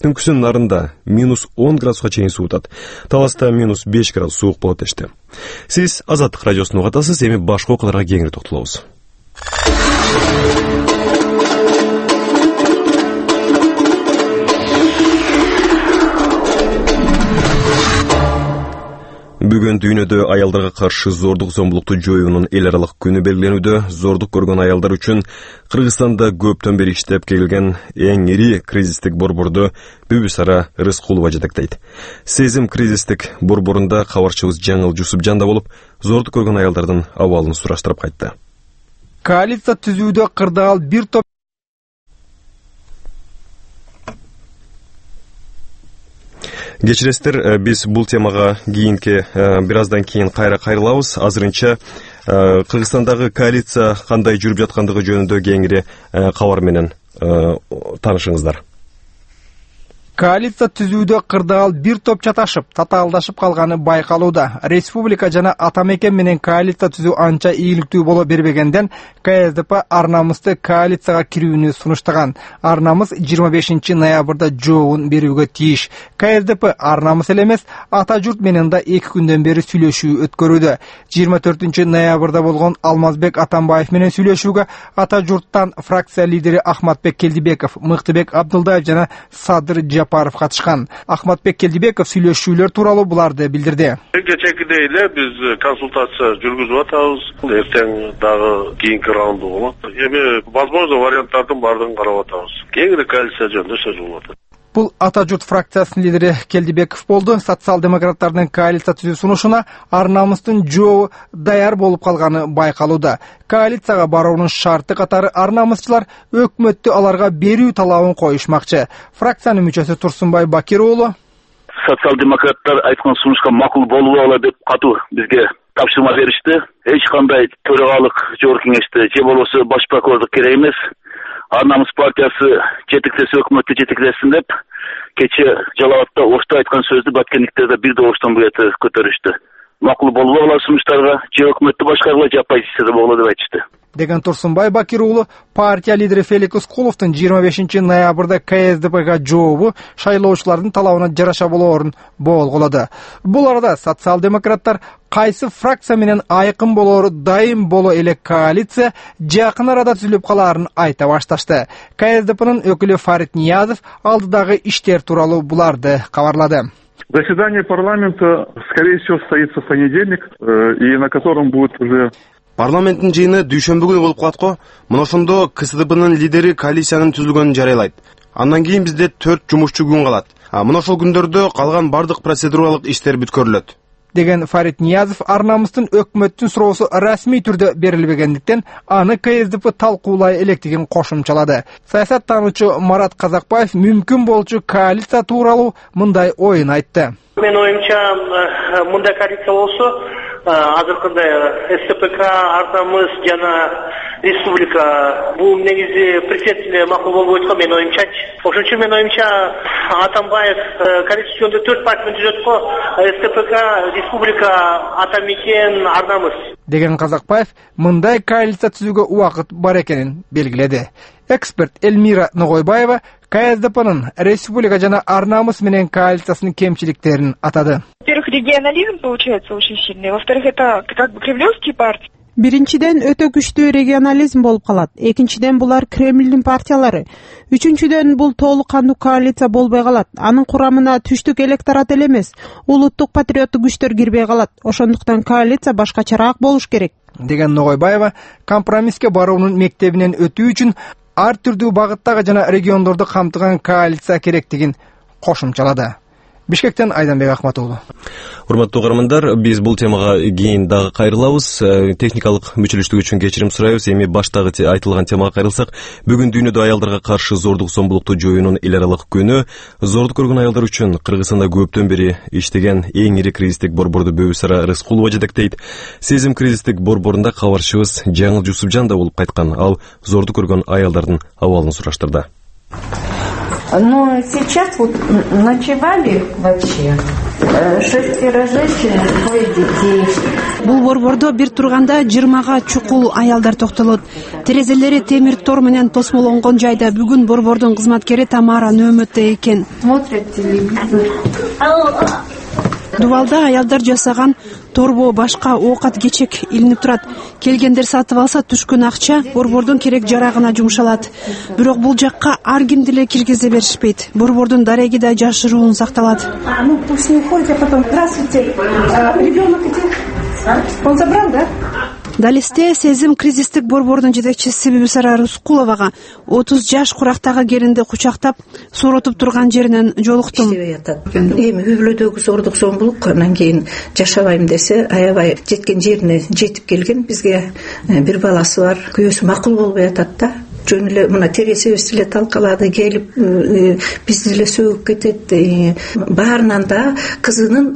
Түнкүсүн нарында -10 градуска чейин суутат. Таласта -5 градус суук болот дешти. Сиз Азаттык радиосун угатасыз, эми башка окуяларга кеңири токтолобуз. Бүгүн дүйнөдө аялдарга каршы зордук зомбулукту жоюунун эл аралык күнү белгиленүүдө. Зордук көргөн аялдар үчүн Кыргызстанда көптөн бери иштеп келген эң ири кризистик борборду Бүбүсара Рыскулова жетектейт. Сезим кризистик борборунда кабарчыбыз Жаңыл Жусупжан да болуп, зордук көргөн аялдардын абалын сураштырып кайтты. Коалиция түзүүдө кырдаал бир топ Кечиресиздер, биз бул темага кийинки бир аздан кийин кайра кайрылабыз. Азырынча Кыргызстандагы коалиция кандай жүрүп жаткандыгы жөнүндө кеңири кабар менен таанышыңыздар. Коалиция түзүүдө кырдаал бир топ чаташып, татаалдашып калганы байкалууда. Республика жана атамекен менен коалиция түзүү анча ийгиликтүү боло бербегенден, КСДП Арнамысты коалицияга кирүүнү сунуштаган. Арнамыс 25 ноябрда жообун берүүгө тийиш. КСДП Арнамыс эле эмес, ата журт менен да 2 күндөн бери сүйлөшүү өткөрүүдө. 24 ноябрда болгон Алмазбек Атамбаев менен сүйлөшүүгө ата журттан фракция лидери Ахматбек Келдибеков, Мыктыбек Абдылдаев жана Садыр Жапаров катышкан. Ахматбек Келдибеков сүйлөшүүлөр тууралуу буларды билдирди. Кечээкидей эле биз консультация жүргүзүп атабыз. Эртең дагы кийинки раунду болот. Эми возможно варианттардын баардыгын карап атабыз. Кеңири коалиция жөнүндө сөз болуп атат. Бул ата журт фракциясынын лидери Келдибеков болду. Социал-демократтардын коалиция түзүү сунушуна Арнамыстын жообу даяр болуп калганы байкалууда. Коалицияга баруунун шарты катары Арнамысчылар өкмөттү аларга берүү талабын коюшмакчы. Фракциянын мүчөсү Турсунбай Бакир уулу социал-демократтар айткан сунушка макул болуп ала деп катуу бизге тапшырма беришти. Эч кандай төрагалык жогорку кеңеште же болбосо баш прокурорлук керек эмес. Арнамыс партиясы жетектесе өкмөттү жетектесин деп кече Жалал абадта Ошто айткан сөздү Баткендиктерде бир да Оштон буяты көтөрүштү. Макул болуп ала сунуштарга же өкмөттү башкаргыла же оппозицияда болот деп айтышты. Деген Турсунбай Бакир уулу партия лидери Фелик Ускуловдун 25 ноябрда КСДПга жообу шайлоочулардын талабына жараша болоорун болголады. Бул арада социал-демократтар кайсы фракция менен айкын болоору дайым боло элек коалиция жакын арада түзүлүп калаарын айта башташты. КСДПнын өкүлү Фарид Ниязов алдыдагы иштер тууралуу буларды кабарлады. Заседание парламента, скорее всего, состоится в понедельник, и на котором будет уже... Парламенттин жыйыны дүйшөмбү күнү болуп калат го. Мына ошондо КСДПнын лидери коалициянын түзүлгөнүн жарыялайт. Андан кийин бизде 4 жумушчу күн калат. Мына ошол күндөрдө калган бардык процедуралык иштер бүткөрүлөт. Деген Фарид Ниязов Арнамыстын өкмөттүн суроосу расмий түрдө берилбегендиктен аны КСДП талкуулай электигин кошумчалады. Саясаттануучу Марат Казакбаев мүмкүн болчу коалиция тууралуу мындай оюн айтты. Мен оюмча мындай коалиция болсо азыркындай СПК, Арнамыс жана республика бул негизи президенттине макул болбой аткан мен оюмчачы. Ошон үчүн мен оюмча Атамбаев коалиция жөнүндө 4 партияны түзөт го: СПК, республика, Атамекен, Арнамыс. Деген Казакбаев мындай коалиция түзүүгө убакыт бар экенин белгиледи. Эксперт Эльмира Ногойбаева КСДПнын республика жана Арнамыс менен коалициясынын кемчиликтерин атады. Во-первых, регионализм получается очень сильный. Во-вторых, это как бы кремлевские партии. Биринчиден өтө күчтүү регионализм болуп калат. Экинчиден булар Кремлдин партиялары. Үчүнчүдөн бул толук кандуу коалиция болбой калат. Анын курамына түштүк электорат эле эмес, улуттук патриоттук күчтөр кирбей калат. Ошондуктан коалиция башкачараак болуш керек. Деген Ногойбаева компромисске баруунун мектебинен өтүү үчүн ар түрдүү багыттагы жана региондорду камтыган коалиция керектигин кошумчалады. Бишкектен Айданбек Ахматуулу. Урматтуу угармандар, биз бул темага кийин дагы кайрылабыз. Техникалык мүчөлүштүк үчүн кечирим сурайбыз. Эми баштагы айтылган темага кайрылсак, бүгүн дүйнөдө аялдарга каршы зордук зомбулукту жоюунун эл аралык күнү. Зордук көргөн аялдар үчүн Кыргызстанда көптөн бери иштеген эң ири кризистик борборду Бүбүсара Рыскулова жетектейт. Сезим кризистик борборунда кабарчыбыз Жаңыл Жусупжан да болуп кайткан. Ал зордук көргөн аялдардын абалын сураштырды. Но сейчас вот ночевали вообще Бул борбордо бир турганда 20га чукул аялдар токтолот. Терезелери темир тор менен тосмолонгон жайда бүгүн борбордун кызматкери Тамара нөөмөттө экен. Дубалда аялдар жасаган торбо, башка оокат кечек илинип турат. Келгендер сатып алса түшкөн акча борбордун керек жарагына жумшалат. Бирок бул жакка ар кимди эле киргизе беришпейт. Борбордун дареги да жашыруун сакталат. Он забрал, да? Далисте сезим кризистик борбордун жетекчиси Бибисара Рускуловага 30 жаш курактагы келинди кучактап, сооротуп турган жеринен жолуктум. Эми үй-бүлөдөгү зордук зомбулук, анан кийин жашабайм десе, аябай жеткен жерине жетип келген. Бизге бир баласы бар, күйөөсү макул болбой атат да. Жөн эле мына тересебиз эле талкалады, келип бизди эле сөгүп кетет. Баарынан да кызынын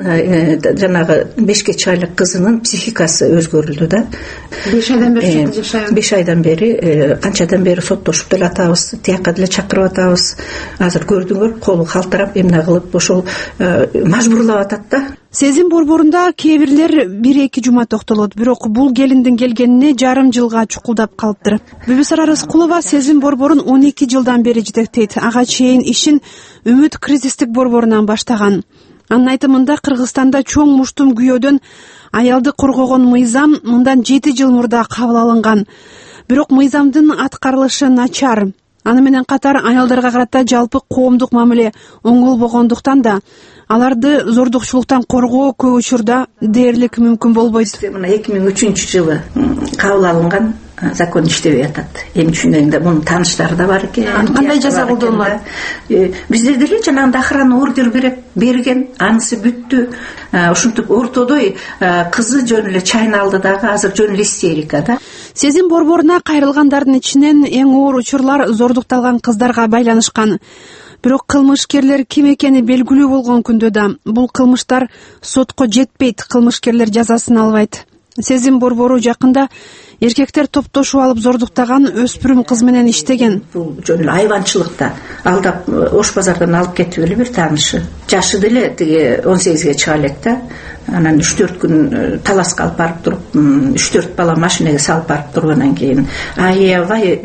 жанагы 5 айлык кызынын психикасы өзгөрүлдү да. 5 айдан бери жашайбыз. 5 айдан бери канчадан бери соттошуп деле атабыз, тияка деле чакырып атабыз. Азыр көрдүңөр, колу калтырап эмне кылып ошол мажбурлап атат да. Сезим борборунда кээ бирлер 1-2 жума токтолот, бирок бул келиндин келгенине жарым жылга чукулдап калыптыр. Бибисара Рыскулова сезим борборун 12 жылдан бери жетектейт. Ага чейин ишин Үмүт кризистик борборунан баштаган. Анын айтымында Кыргызстанда чоң муштум күйөөдөн аялды коргогон мыйзам мындан 7 жыл мурда кабыл алынган. Бирок мыйзамдын аткарылышы начар. Аны менен катар аялдарга карата жалпы коомдук мамиле оңолбогондуктан да аларды зордукчулуктан коргоо көп учурда дээрлик мүмкүн болбойт. Мына 2003-жылы кабыл алынган закон иштебей атат. Эми түшүнгөндө мунун тааныштары да бар экен. Кандай жаза колдонулат? Бизде деле жанагындай охрана ордер берген, анысы бүттү. Ушинтип ортодой кызы жөн эле чайналды дагы, азыр жөн эле истерика да. Сезим борборуна кайрылгандардын ичинен эң оор учурлар зордукталган кыздарга байланышкан. Бирок кылмышкерлер ким экени белгилүү болгон күндө да бул кылмыштар сотко жетпейт, кылмышкерлер жазасын албайт. Сезим борбору жакында эркектер топтошуп алып зордуктаган өспүрүм кыз менен иштеген. Бул жөн эле айванчылыкта алдап Ош базардан алып кетип эле бир таанышы. Жашы деле тиги 18ге чыга элек да. Анан 3-4 күн таласка алып барып туруп, 3-4 бала машинеге салып барып тургандан кийин аябай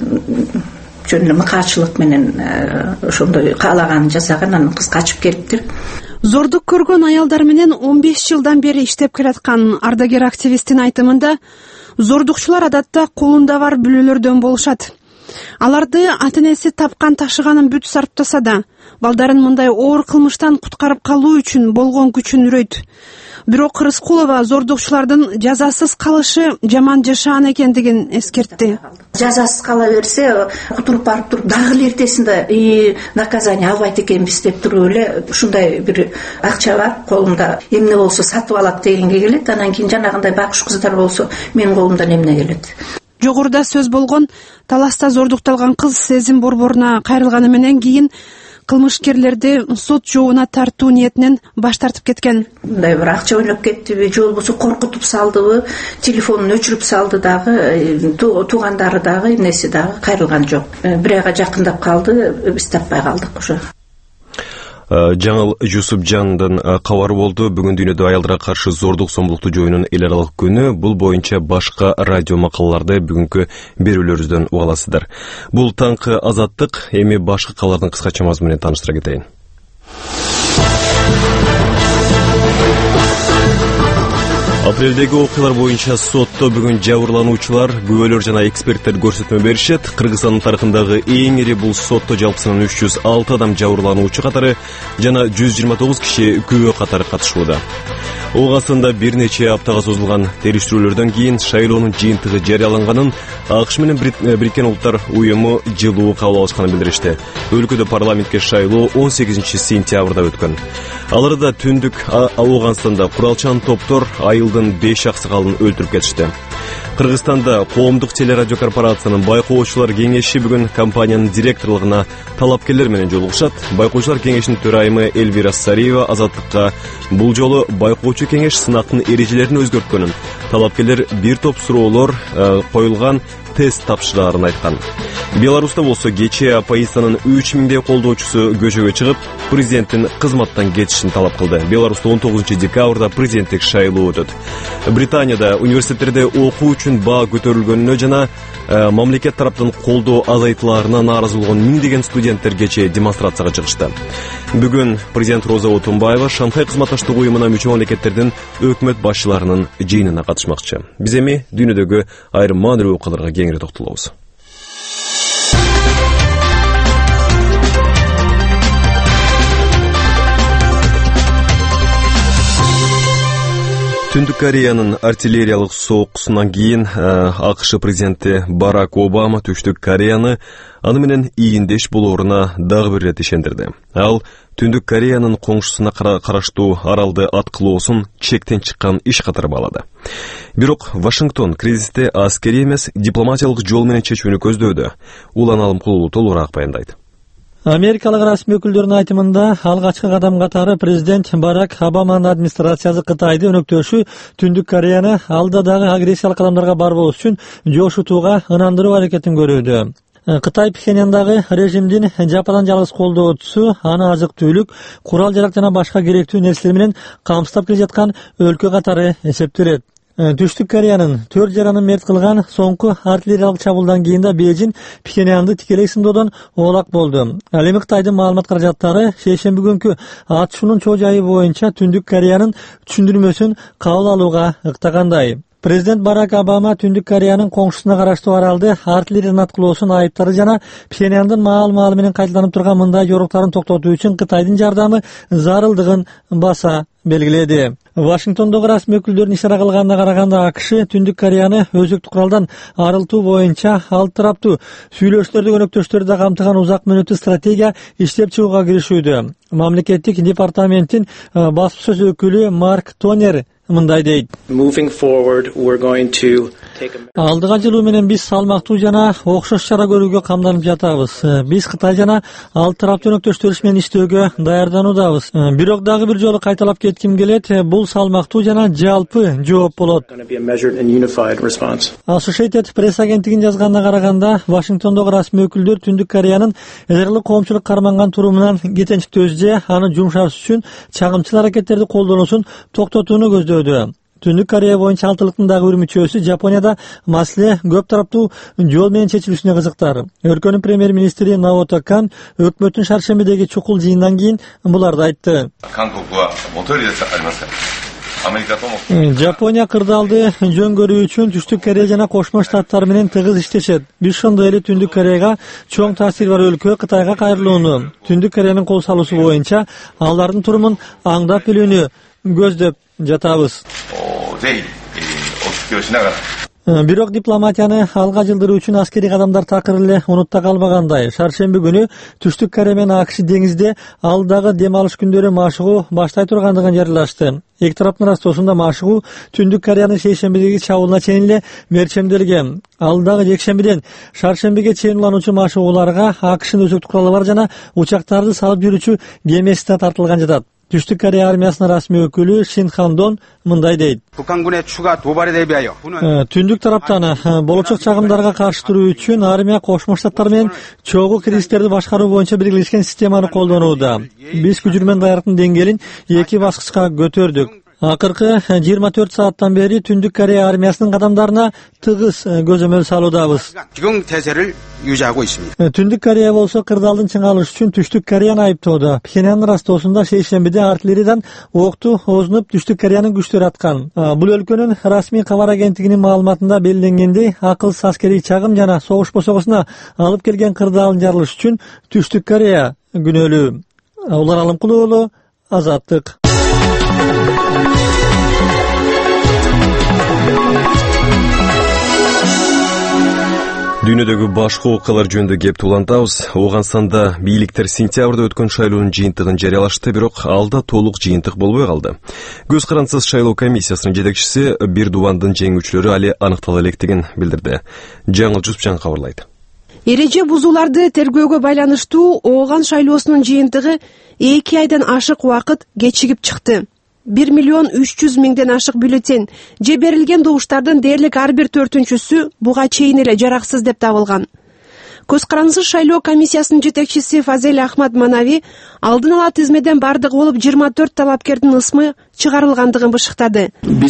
жөн эле мыкаачылык менен ошондой каалаганын жасаган, анан кыз качып келиптир. Зордук көргөн аялдар менен 15 жылдан бери иштеп келаткан ардагер активисттин айтымында зордукчулар адатта колунда бар бүлөлөрдөн болушат. Аларды ата-энеси тапкан ташыганын бүт сарптаса да, балдарын мындай оор кылмыштан куткарып калуу үчүн болгон күчүн үрөйт. Бирок Рыскулова зордукчулардын жазасыз калышы жаман жашаан экендигин эскертти. Жазасыз кала берсе, кутуруп барып туруп дагы эле эртесинде наказание албайт экенбиз деп туруп эле ушундай бир акча бар, колумда эмне болсо сатып алат дегенге келет. Анан кийин жанагындай бакыш кыздар болсо, менин колумдан эмне келет. Жогоруда сөз болгон таласта зордукталган кыз сезим борборуна кайрылганы менен кийин кылмышкерлерди сот жообуна тартуу ниетинен баш тартып кеткен. Мындай бир акча ойноп кеттиби, же болбосо коркутуп салдыбы, телефонун өчүрүп салды дагы, туугандары дагы, эмеси дагы кайрылган жок. Бир айга жакындап калды, биз таппай калдык уже. Жаңыл Жусупжандын кабары болду. Бүгүн дүйнөдө аялдарга каршы зордук зомбулукту жоюунун эл аралык күнү. Бул боюнча башка радио макалаларды бүгүнкү берүүлөрүбүздөн уга аласыздар. Бул таңкы Азаттык, эми башка кабарлардын кыскача мазмуну менен тааныштыра кетейин. Апрелдеги окуялар боюнча сотто бүгүн жабырлануучулар, күбөлөр жана эксперттер көрсөтмө беришет. Кыргызстандын тарыхындагы эң ири бул сотто жалпысынан 306 адам жабырлануучу катары жана 129 киши күбө катары катышууда. Оғасында бир нече аптага созулган териштирүүлөрдөн кийин шайлоонун жыйынтыгы жарыяланганын АКШ менен Бириккен Улуттар уюму жылуу кабыл алышканын билдиришти. Өлкөдө парламентке шайлоо 18 сентябрда өткөн. Аларда түндүк Ауганстанда куралчан топтор айылдын 5 аксакалын өлтүрүп кетишти. Кыргызстанда коомдук телерадио корпорациянын байкоочулар кеңеши бүгүн компаниянын директорлугуна талапкерлер менен жолугушат. Байкоочулар кеңешинин төрайымы Элвира Сариева Азаттыкка бул жолу байкоочу кеңеш сынактын эрежелерин өзгөрткөнүн, талапкерлер бир топ суроолор коюлган тест тапшырарын айткан. Беларуста болсо кечээ оппозициянын 3000 колдоочусу көчөгө чыгып, президенттин кызматтан кетишин талап кылды. Беларуста 19 декабрда президенттик шайлоо өтөт. Британияда университеттерде окуу үчүн баа көтөрүлгөнүнө жана мамлекет тараптан колдоо азайтылаарына нааразы болгон миңдеген студенттер кечээ демонстрацияга чыгышты. Бүгүн президент Роза Отунбаева Шанхай кызматташтык уюмуна мүчө мамлекеттердин өкмөт башчыларынын жыйынына катышмакчы. Биз эми дүйнөдөгү айрым маанилүү окуяларга кеңири токтолобуз. Түндүк Кореянын артиллериялык соокусунан кийин АКШ президенти Барак Обама Түштүк Кореяны аны менен ийиндеш болооруна дагы бир ирет ишендирди. Ал Түндүк Кореянын коңшусуна караштуу аралды аткылоосун чектен чыккан иш катары баалады. Бирок Вашингтон кризисти аскери эмес дипломатиялык жол менен чечүүнү көздөдү. Улан Алымкулуу толугураак баяндайт. Америкалык расмий өкүлдөрдүн айтымында алгачкы кадам катары президент Барак Обаманын администрациясы Кытайды өнөктөшү Түндүк Кореяны алда дагы агрессиялык кадамдарга барбоо үчүн жошутууга ынандыруу аракетин көрүүдө. Кытай Пхеньяндагы режимдин жападан жалгыз колдоочусу аны азык-түлүк, курал-жарак жана башка керектүү нерселер менен камсыздап келе жаткан өлкө катары эсептелет. Түштүк Кореянын 4 жаранын мерт кылган соңку артиллериялык чабуулдан кийин да Бейжин Пхеньянды тикелей сындоодон оолак болду. Ал эми Кытайдын маалымат каражаттары шейшемби күнкү атышуунун чоо жайы боюнча Түндүк Кореянын түшүндүрмөсүн кабыл алууга ыктагандай. Президент Барак Обама Түндүк Кореянын коңшусуна караштуу аралды артиллериядан аткылоосун айыптады жана Пхеньяндын маал-маалы менен кайталанып турган мындай жоруктарын токтотуу үчүн Кытайдын жардамы зарылдыгын баса белгиледи. Вашингтондогу расмий өкүлдөрдүн ишара кылганына караганда АКШ Түндүк Кореяны өзөктүк куралдан арылтуу боюнча ал тараптуу сүйлөшүүлөрдү өнөктөштөрдү камтыган узак мөөнөттүү стратегия иштеп чыгууга киришүүдө. Мамлекеттик департаменттин баспасөз өкүлү Марк Тонер мындай дейт. Алдыга жылуу менен биз салмактуу жана окшош чара көрүүгө камданып жатабыз. Биз Кытай жана ал тараптуу өнөктөштөрүбүз менен иштөөгө даярдануудабыз. Бирок дагы бир жолу кайталап кетким келет, бул салмактуу жана жалпы жооп болот. Associated Press агенттигин жазганына караганда, Вашингтондогу расмий өкүлдөр Түндүк Кореянын ядролук коомчулук карманган турумунан кетенчиктөөсү же аны жумшаш үчүн чагымчыл аракеттерди колдонуусун токтотууну көздөдү. Түндүк Корея боюнча алтылыктын дагы бир мүчөсү Жапонияда маселе көп тараптуу жол менен чечилүүсүнө кызыктар. Өлкөнүн премьер-министри Наото Кан өкмөттүн шаршембидеги чукул жыйындан кийин буларды айтты. Жапония кырдаалды жөн көрүү үчүн Түштүк Корея жана Кошмо Штаттар менен тыгыз иштешет. Биз ошондой эле Түндүк Кореяга чоң таасири бар өлкө Кытайга кайрылууну, Түндүк Кореянын кол салуусу боюнча алардын турумун аңдап билүүнү көздөп жатабыз. Бирок дипломатияны алга жылдыруу үчүн аскери кадамдар такыр эле унутта калбагандай. Шаршемби күнү Түштүк Корея менен АКШ деңизде алдагы дем алыш күндөрү машыгуу баштай тургандыгын жарыялашты. Эки тараптын арасында машыгуу Түндүк Кореянын шейшембидеги чабуулуна чейин эле мерчемделген. Алдагы жекшембиден шаршембиге чейин улануучу машыгууларга АКШнын өзөктүк куралы бар жана учактарды салып жүрүүчү кемеси да тартылган жатат. Түштүк Корея армиясынын расмий өкүлү Шин Хандон мындай дейт. Түндүк тараптан болочок чагымдарга каршы туруу үчүн армия Кошмо Штаттар менен чогуу кризистерди башкаруу боюнча биргелешкен системаны колдонууда. Биз күжүрмөн даярдыктын деңгээлин 2 баскычка көтөрдүк. Акыркы 24 сааттан бери Түндүк Корея армиясынын кадамдарына тыгыз көзөмөл салуудабыз. Түндүк Корея болсо кырдаалдын чыңалышы үчүн Түштүк Кореяны айыптоодо. Пхеньяндын растоосунда шейшембиде артиллериядан окту озунуп Түштүк Кореянын күчтөрү аткан. Бул өлкөнүн расмий кабар агенттигинин маалыматында белгиленгендей, акылсыз аскерий чагым жана согуш босогосуна алып келген кырдаалдын жарылышы үчүн Түштүк Корея күнөөлүү. Улан Алымкулуу уулу, Азаттык. Дүйнөдөгү башка окуялар жөнүндө кеп улантабыз. Ооганстанда бийликтер сентябрда өткөн шайлоонун жыйынтыгын жарыялашты, бирок алда толук жыйынтык болбой калды. Көз карансыз шайлоо комиссиясынын жетекчиси Бирдувандын жеңүүчүлөрү али аныктала электигин билдирди. Жаңыл Жусупжан кабарлайт. Эреже бузууларды тергөөгө байланыштуу Ооган шайлоосунун жыйынтыгы 2 айдан ашык убакыт кечигип чыкты. 1.300.000 ашык бюллетень же берилген добуштардын дээрлик ар бир 4-түсү буга чейин эле жараксыз деп табылган. Көз карансыз шайлоо комиссиясынын жетекчиси Фазел Ахмад Манави алдын ала тизмеден бардыгы болуп 24 талапкердин ысмы чыгарылгандыгын бышыктады.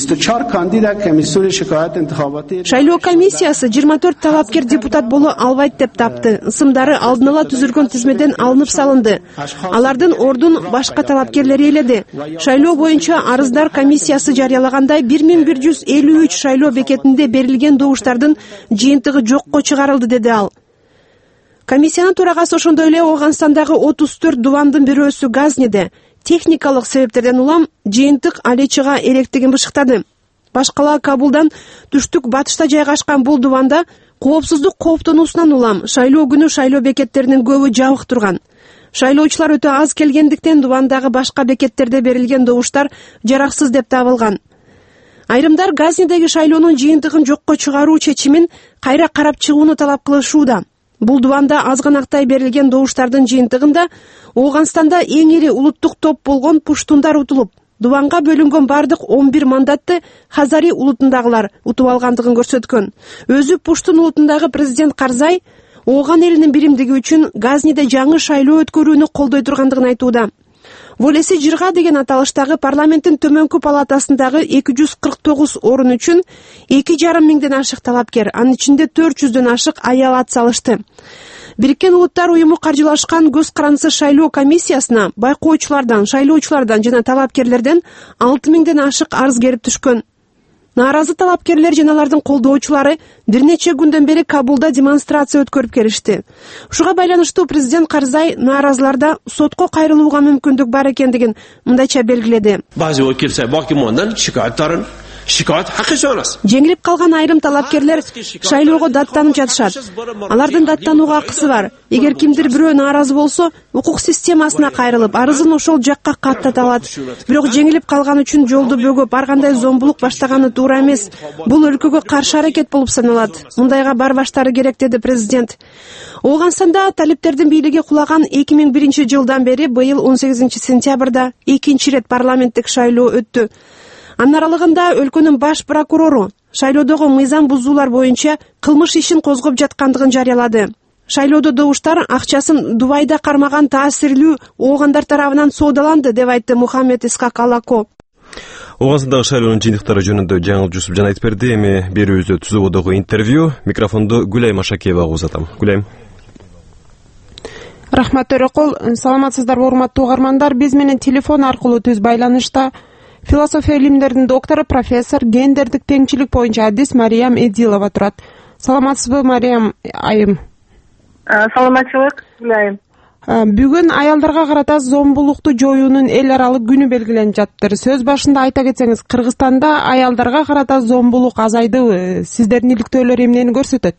Шайлоо комиссиясы 24 талапкер депутат боло албайт деп тапты. Ысымдары алдын ала түзүлгөн тизмеден алынып салынды. Алардын ордун башка талапкерлери ээледи. Шайлоо боюнча арыздар комиссиясы жарыялагандай 1153 шайлоо бекетинде берилген добуштардын жыйынтыгы жокко чыгарылды, деди ал. Комиссиянын төрагасы ошондой эле Ооганстандагы 34 дубандын бирөөсү Газниде техникалык себептерден улам жыйынтык Алечига эректигин бышыктады. Башкала Кабулдан түштүк батышта жайгашкан бул дубанда коопсуздук кооптонуусунан улам шайлоо күнү шайлоо бекеттеринин көбү жабык турган. Шайлоочулар өтө аз келгендиктен дубандагы башка бекеттерде берилген добуштар жараксыз деп табылган. Айрымдар Газнидеги шайлоонун жыйынтыгын жокко чыгаруу чечимин кайра карап чыгууну талап кылышууда. Бул дубанда азганактай берилген добуштардын жыйынтыгында Ооганстанда эң ири улуттук топ болгон пуштундар утулуп, дубанга бөлүнгөн бардык 11 мандатты Хазари улутундагылар утуп алгандыгын көрсөткөн. Өзү Пуштун улутундагы президент Карзай Ооган элинин биримдиги үчүн Газниде жаңы шайлоо өткөрүүнү колдой тургандыгын айтууда. Волеси жырга деген аталыштагы парламенттин төмөнкү палатасындагы 249 орун үчүн 2,5 миңден ашык талапкер, анын ичинде 400дөн ашык аял ат салышты. Бириккен Улуттар уюму каржылашкан көз карансыз шайлоо комиссиясына байкоочулардан, шайлоочулардан жана талапкерлерден 6 миңден ашык арыз келип түшкөн. Нааразы талапкерлер жана алардын колдоочулары бир нече күндөн бери Кабулда демонстрация өткөрүп келишти. Ушуга байланыштуу президент Карзай нааразыларда сотко кайрылууга мүмкүндүк бар экендигин мындайча белгиледи. Жеңилип калган айрым талапкерлер шайлоого даттанып жатышат. Алардын даттанууга акысы бар. Эгер кимдир бирөө нааразы болсо, укук системасына кайрылып, арызын ошол жакка каттата алат. Бирок жеңилип калган үчүн жолду бөгөп, ар кандай зомбулук баштаганы туура эмес. Бул өлкөгө каршы аракет болуп саналат. Мындайга барбаштары керек, деди президент. Ооганстанда талиптердин бийлиги кулаган 2001 жылдан бери быйыл 18 сентябрда экинчи ирет парламенттик шайлоо өттү. Анын аралыгында өлкөнүн баш прокурору шайлоодогу мыйзам бузуулар боюнча кылмыш ишин козгоп жаткандыгын жарыялады. Шайлоодо добуштар акчасын Дубайда кармаган таасирлүү оогандар тарабынан соодаланды, деп айтты Мухаммед Искак Алако. Ооганстандагы шайлоонун жыйынтыктары жөнүндө жаңыл Жусупжан айтып берди. Эми берүүбүздө түзүүбүдөгү интервью микрофонду Гүлайым Ашакиевага узатам. Гүлайым. Рахмат Төрөкул. Саламатсыздарбы урматтуу угармандар. Биз менен телефон аркылуу түз байланышта философия илимдеринин доктору, профессор, гендердик теңчилик боюнча адис Мариям Эдилова турат. Саламатсызбы, Мариям айым? Саламатчылык, Гүлайым. Бүгүн аялдарга карата зомбулукту жоюунун эл аралык күнү белгиленип жатыр. Сөз башында айта кетсеңиз, Кыргызстанда аялдарга карата зомбулук азайдыбы? Сиздердин иликтөөлөр эмнени көрсөтөт?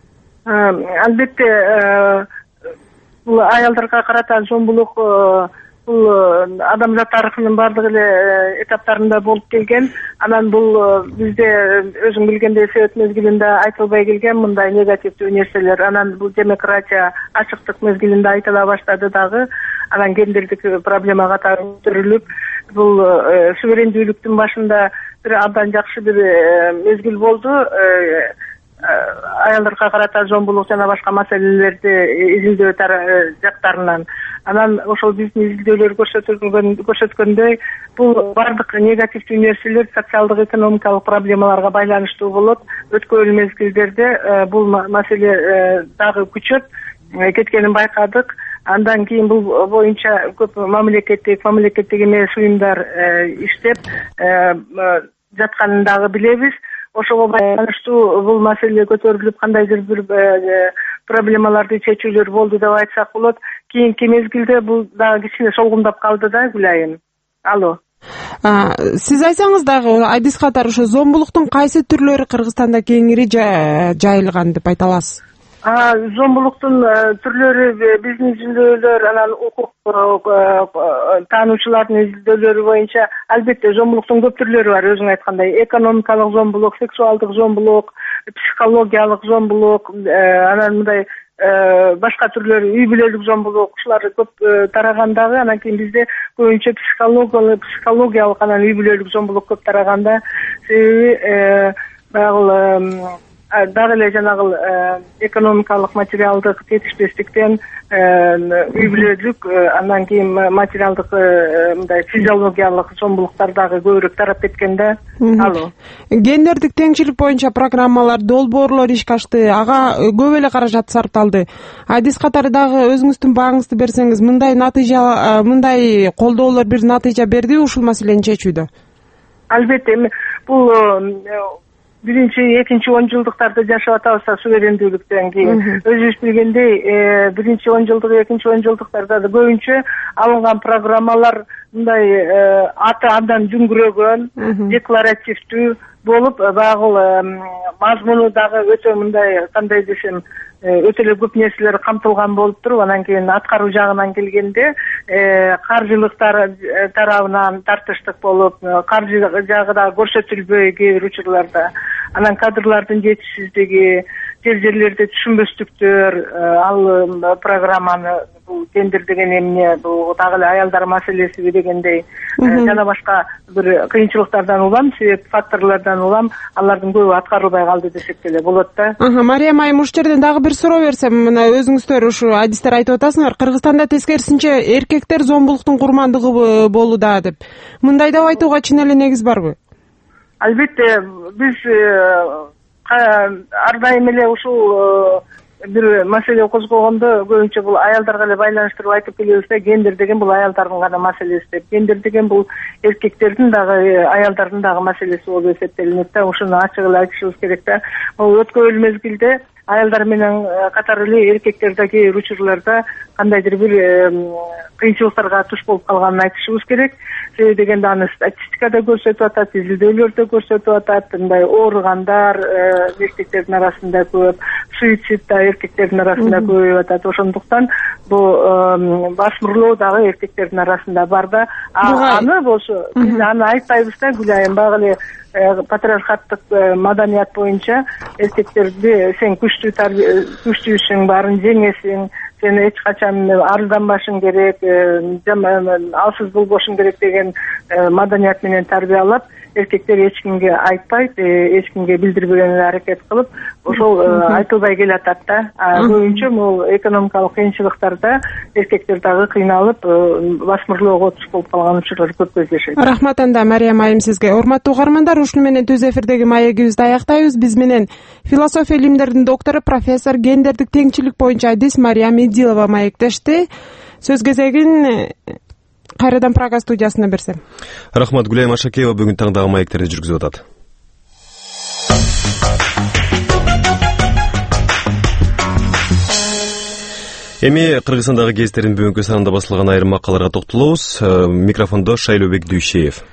Албетте, бул аялдарга карата зомбулук бул адамзат тарыхынын бардык эле этаптарында болуп келген. Анан бул бизде өзүң билгендей Совет мезгилинде айтылбай келген мындай негативдүү нерселер. Анан бул демократия, ачыктык мезгилинде айтыла баштады дагы. Анан гендердик проблема катары көтөрүлүп, бул суверендүүлүктүн башында бир абдан жакшы бир мезгил болду. Аялдарга карата зомбулук жана башка маселелерди изилдөө жактарынан. Анан ошол биздин изилдөөлөр көрсөткөндөй, бул бардык негативдүү нерселер социалдык экономикалык проблемаларга байланыштуу болот. Өткөн мезгилдерде бул маселе дагы күчөп кеткенин байкадык. Андан кийин бул боюнча көп мамлекеттик эмес уюмдар иштеп жатканын дагы билебиз. Ошого байланыштуу бул маселе көтөрүлүп, кандайдыр бир проблемаларды чечүүлөр болду деп айтсак болот. Кийинки мезгилде бул дагы кичине солгундап калды да, Гүлайым. Алло. Сиз айтсаңыз дагы адис катары ошо зомбулуктун кайсы түрлөрү Кыргызстанда кеңири жайылган деп айта аласыз? Зомбулуктун түрлөрү биздин изилдөөлөр, анан укук таануучулардын изилдөөлөрү боюнча албетте зомбулуктун көп түрлөрү бар. Өзүң айткандай, экономикалык зомбулук, сексуалдык зомбулук, психологиялык зомбулук, анан мындай башка түрлөрү үй бүлөлүк зомбулук ушулар көп тарагандагы, анан кийин бизде көбүнчө психологиялык анан үй бүлөлүк зомбулук көп тараганда, себеби баягы дагы эле жанагы экономикалык материалдык жетишпестиктен үй бүлөлүк андан кийин материалдык мындай физиологиялык зомбулуктар дагы көбүрөөк тарап кеткен да. Алло. Гендердик теңчилик боюнча программалар, долбоорлор ишке ашты, ага көп эле каражат сарпталды. Адис катары дагы өзүңүздүн бааңызды берсеңиз, мындай колдоолор бир натыйжа бердиби ушул маселени чечүүдө? Албетте, бул биринчи, экинчи 10 жылдыктарда жашап атабыз суверендүүлүктөн кийин. Өзүбүз билгендей, биринчи 10 жылдык, экинчи 10 жылдыктарда да көбүнчө алынган программалар мындай аты андан жүнгүрөгөн, декларативдүү болуп, баягы мазмуну дагы өтө мындай, кандай десем, өтө эле көп нерселер камтылган болуп туруп, анан кийин аткаруу жагынан келгенде каржылык тарабынан тартыштык болуп, каржы жагы да көрсөтүлбөй кээ бир учурларда, анан кадрлардын жетишсиздиги, жерлерде түшүнбөстүктөр, ал программаны бул гендер деген эмне, бул дагы эле аялдар маселесиби дегендей жана башка бир кыйынчылыктардан улам, себеп факторлордон улам, алардын көбү аткарылбай калды десек деле болот да. Мариям айым, ушул жерден дагы бир суроо берсем, мына өзүңүздөр ушу адистер айтып атасыңар, Кыргызстанда тескерисинче эркектер зомбулуктун курмандыгы болууда деп. Мындай деп айтууга чын эле негиз барбы? Албетте, биз ар дайым эле ушул бир маселе козгогондо көбүнчө бул аялдарга эле байланыштырып айтып келебиз да, гендер деген бул аялдардын гана маселеси деп. Гендер деген бул эркектердин дагы, аялдардын дагы маселеси болуп эсептелинет да. Ушуну ачык эле айтышыбыз керек да. Өткөн мезгилде аялдар менен катар эле эркектер да кээ бир учурларда кандайдыр бир кыйынчылыктарга туш болуп калганын айтышыбыз керек. Себеби дегенде аны статистикада көрсөтүп атат, изилдөөлөрдө көрсөтүп атат, мындай ооругандар эркектердин арасында көп, суицид да эркектердин арасында көбөйүп атат. Ошондуктан бул басмырлоо дагы эркектердин арасында бар да. Аны болсо биз аны айтпайбыз да, Гүлайым, багы эле патриархаттык маданият боюнча эркектерди сен күчтүүсүң, баарын жеңесиң, сен эч качан арызданбашың керек, алсыз болбошуң керек деген маданият менен тарбиялап, эркектер эч кимге айтпайт, эч кимге билдирбегенге аракет кылып, ошол айтылбай келатат да. Көбүнчө бул экономикалык кыйынчылыктарда эркектер дагы кыйналып, басмырлоого туш болуп калган учурлар көп кездешет. Рахмат анда Мариям айым сизге. Урматтуу угармандар, ушуну менен түз эфирдеги маегибизди аяктайбыз. Биз менен философия илимдеринин доктору, профессор, гендердик теңчилик боюнча адис Мариям Идилова маектешти. Сөз кезегин кайрадан Прага студиясына берсем. Рахмат. Гүлайым Ашакеева бүгүн таңдагы маектерди жүргүзүп атат. Эми Кыргызстандагы гезиттердин бүгүнкү санында басылган айрым макалаларга токтолобуз. Микрофондо Шайлообек Дүйшеев.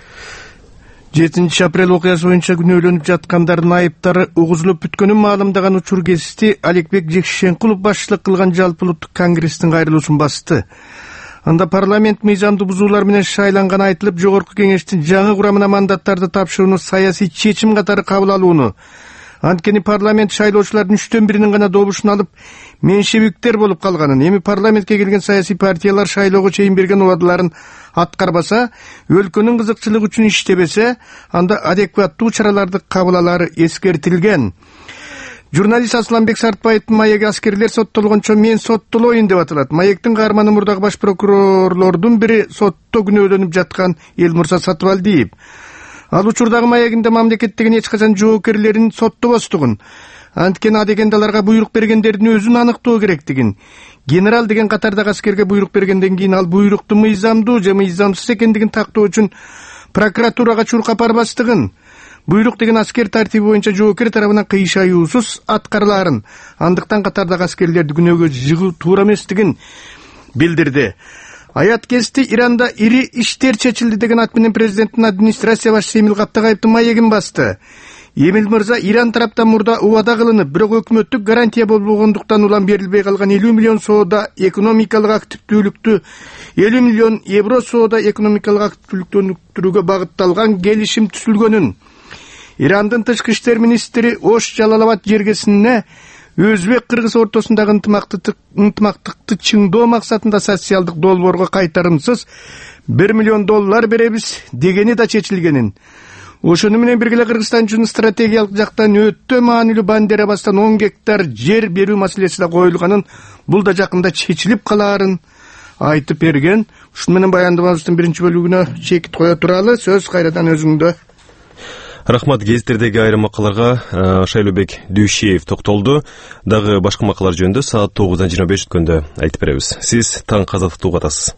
7 апрель окуясы боюнча күнөөлөнүп жаткандардын айыптары угузулуп бүткөнүн маалымдаган учур гезити Аликбек Жекшенкулов башчылык кылган жалпы улуттук конгресстин кайрылуусун басты. Анда парламент мыйзамдуу бузуулар менен шайланганы айтылып, жогорку кеңештин жаңы курамына мандаттарды тапшырууну саясий чечим катары кабыл алууну, анткени парламент шайлоочулардын 3/1 гана добушун алып, меньшевиктер болуп калганын, эми парламентке келген саясий партиялар шайлоого чейин берген убадаларын аткарбаса, өлкөнүн кызыкчылыгы үчүн иштебесе, анда адекваттуу чараларды кабыл алары эскертилген. Журналист Асланбек Сартбаевдин маеги аскерлер соттолгончо мен соттолоюн деп аталат. Маектин каарманы мурдагы баш прокурорлордун бири сотто күнөөлөнүп жаткан Элмурса Сатыбалдиев. Ал учурдагы маегинде мамлекет деген эч качан жоокерлерин соттобостугун, анткени адегенде аларга буйрук бергендердин өзүн аныктоо керектигин, генерал деген катардагы аскерге буйрук бергенден кийин ал буйруктун мыйзамдуу же мыйзамсыз экендигин тактоо үчүн прокуратурага чуркап барбастыгын, буйрук деген аскер тартиби боюнча жоокер тарабынан кыйшаюусуз аткарылаарын, андыктан катардагы аскерлерди күнөөгө жыгуу туура эместигин билдирди. Аят кести Иранда ири иштер чечилди деген ат менен президенттин администрация башчысы Эмил Каптагаевдин маегин басты. Эмил мырза Иран тараптан мурда убада кылынып, бирок өкмөттүк гарантия болбогондуктан улам берилбей калган 50 миллион соода экономикалык активдүүлүктү 50 миллион евро соода экономикалык активдүүлүктү өнүктүрүүгө багытталган келишим түзүлгөнүн, Ирандын тышкы иштер министри Ош Жалалабад жергесине өзбек кыргыз ортосундагы ынтымактыкты чыңдоо максатында социалдык долбоорго кайтарымсыз $1 миллион беребиз дегени да чечилгенин, ошону менен бирге Кыргызстан үчүн стратегиялык жактан өтө маанилүү Бандерабастан 10 гектар жер берүү маселеси да коюлганын, бул да жакында чечилип калаарын айтып берген. Ушуну менен баяндамабыздын биринчи бөлүгүнө чекит кое туралы. Сөз кайрадан өзүңдө. Рахмат. Гезиттердеги айрым макаларга Шайлообек Дүйшеев токтолду. Дагы башка макалар жөнүндө саат 9:25 өткөндө айтып беребиз. Сиз таң казаттыкты угатасыз.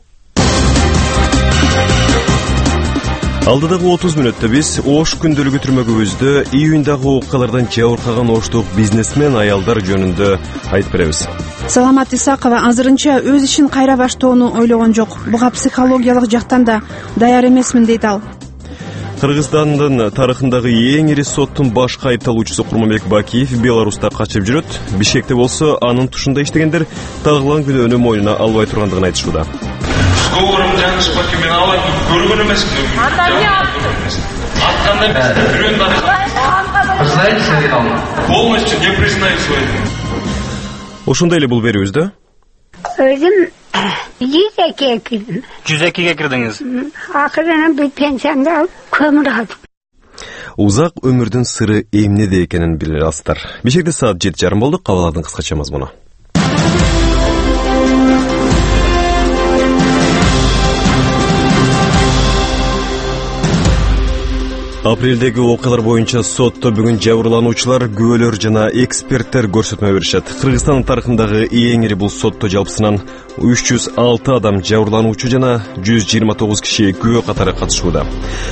Алдыдагы 30 мүнөттө биз Ош күндөлүгү түрмөгүбүздө июндагы окуялардан жабыркаган оштук бизнесмен аялдар жөнүндө айтып беребиз. Саламат Исакова азырынча өз ишин кайра баштоону ойлогон жок. Буга психологиялык жактан да даяр эмесмин дейт ал. Кыргызстандын тарыхындагы эң ири соттун башкы айыпталуучусу Курманбек Бакиев Беларуста качып жүрөт. Бишкекте болсо анын тушунда иштегендер тагылган күнөөнү мойнуна албай тургандыгын айтышууда. Говорим, жанышпа криминала көргөн эмеспи? Атканда бирөөнү признаете свою вину? Полностью не признаю свою вину. Ошондой эле бул берүүбүздө. Өзүм 102-ге кирдим. 102-ге кирдиңиз. Акырынан бир пенсиямды алып көмүр алдым. Узак өмүрдүн сыры эмнеде экенин биле аласыздар. Бишкекте саат 7:30 болду. Кабалардын кыскача мазмуну. Апрелдеги окуялар боюнча сотто бүгүн жабырлануучулар, күбөлөр жана эксперттер көрсөтмө беришет. Кыргызстандын тарыхындагы эң ири бул сотто жалпысынан 306 адам жабырлануучу жана 129 киши күбө катары катышууда.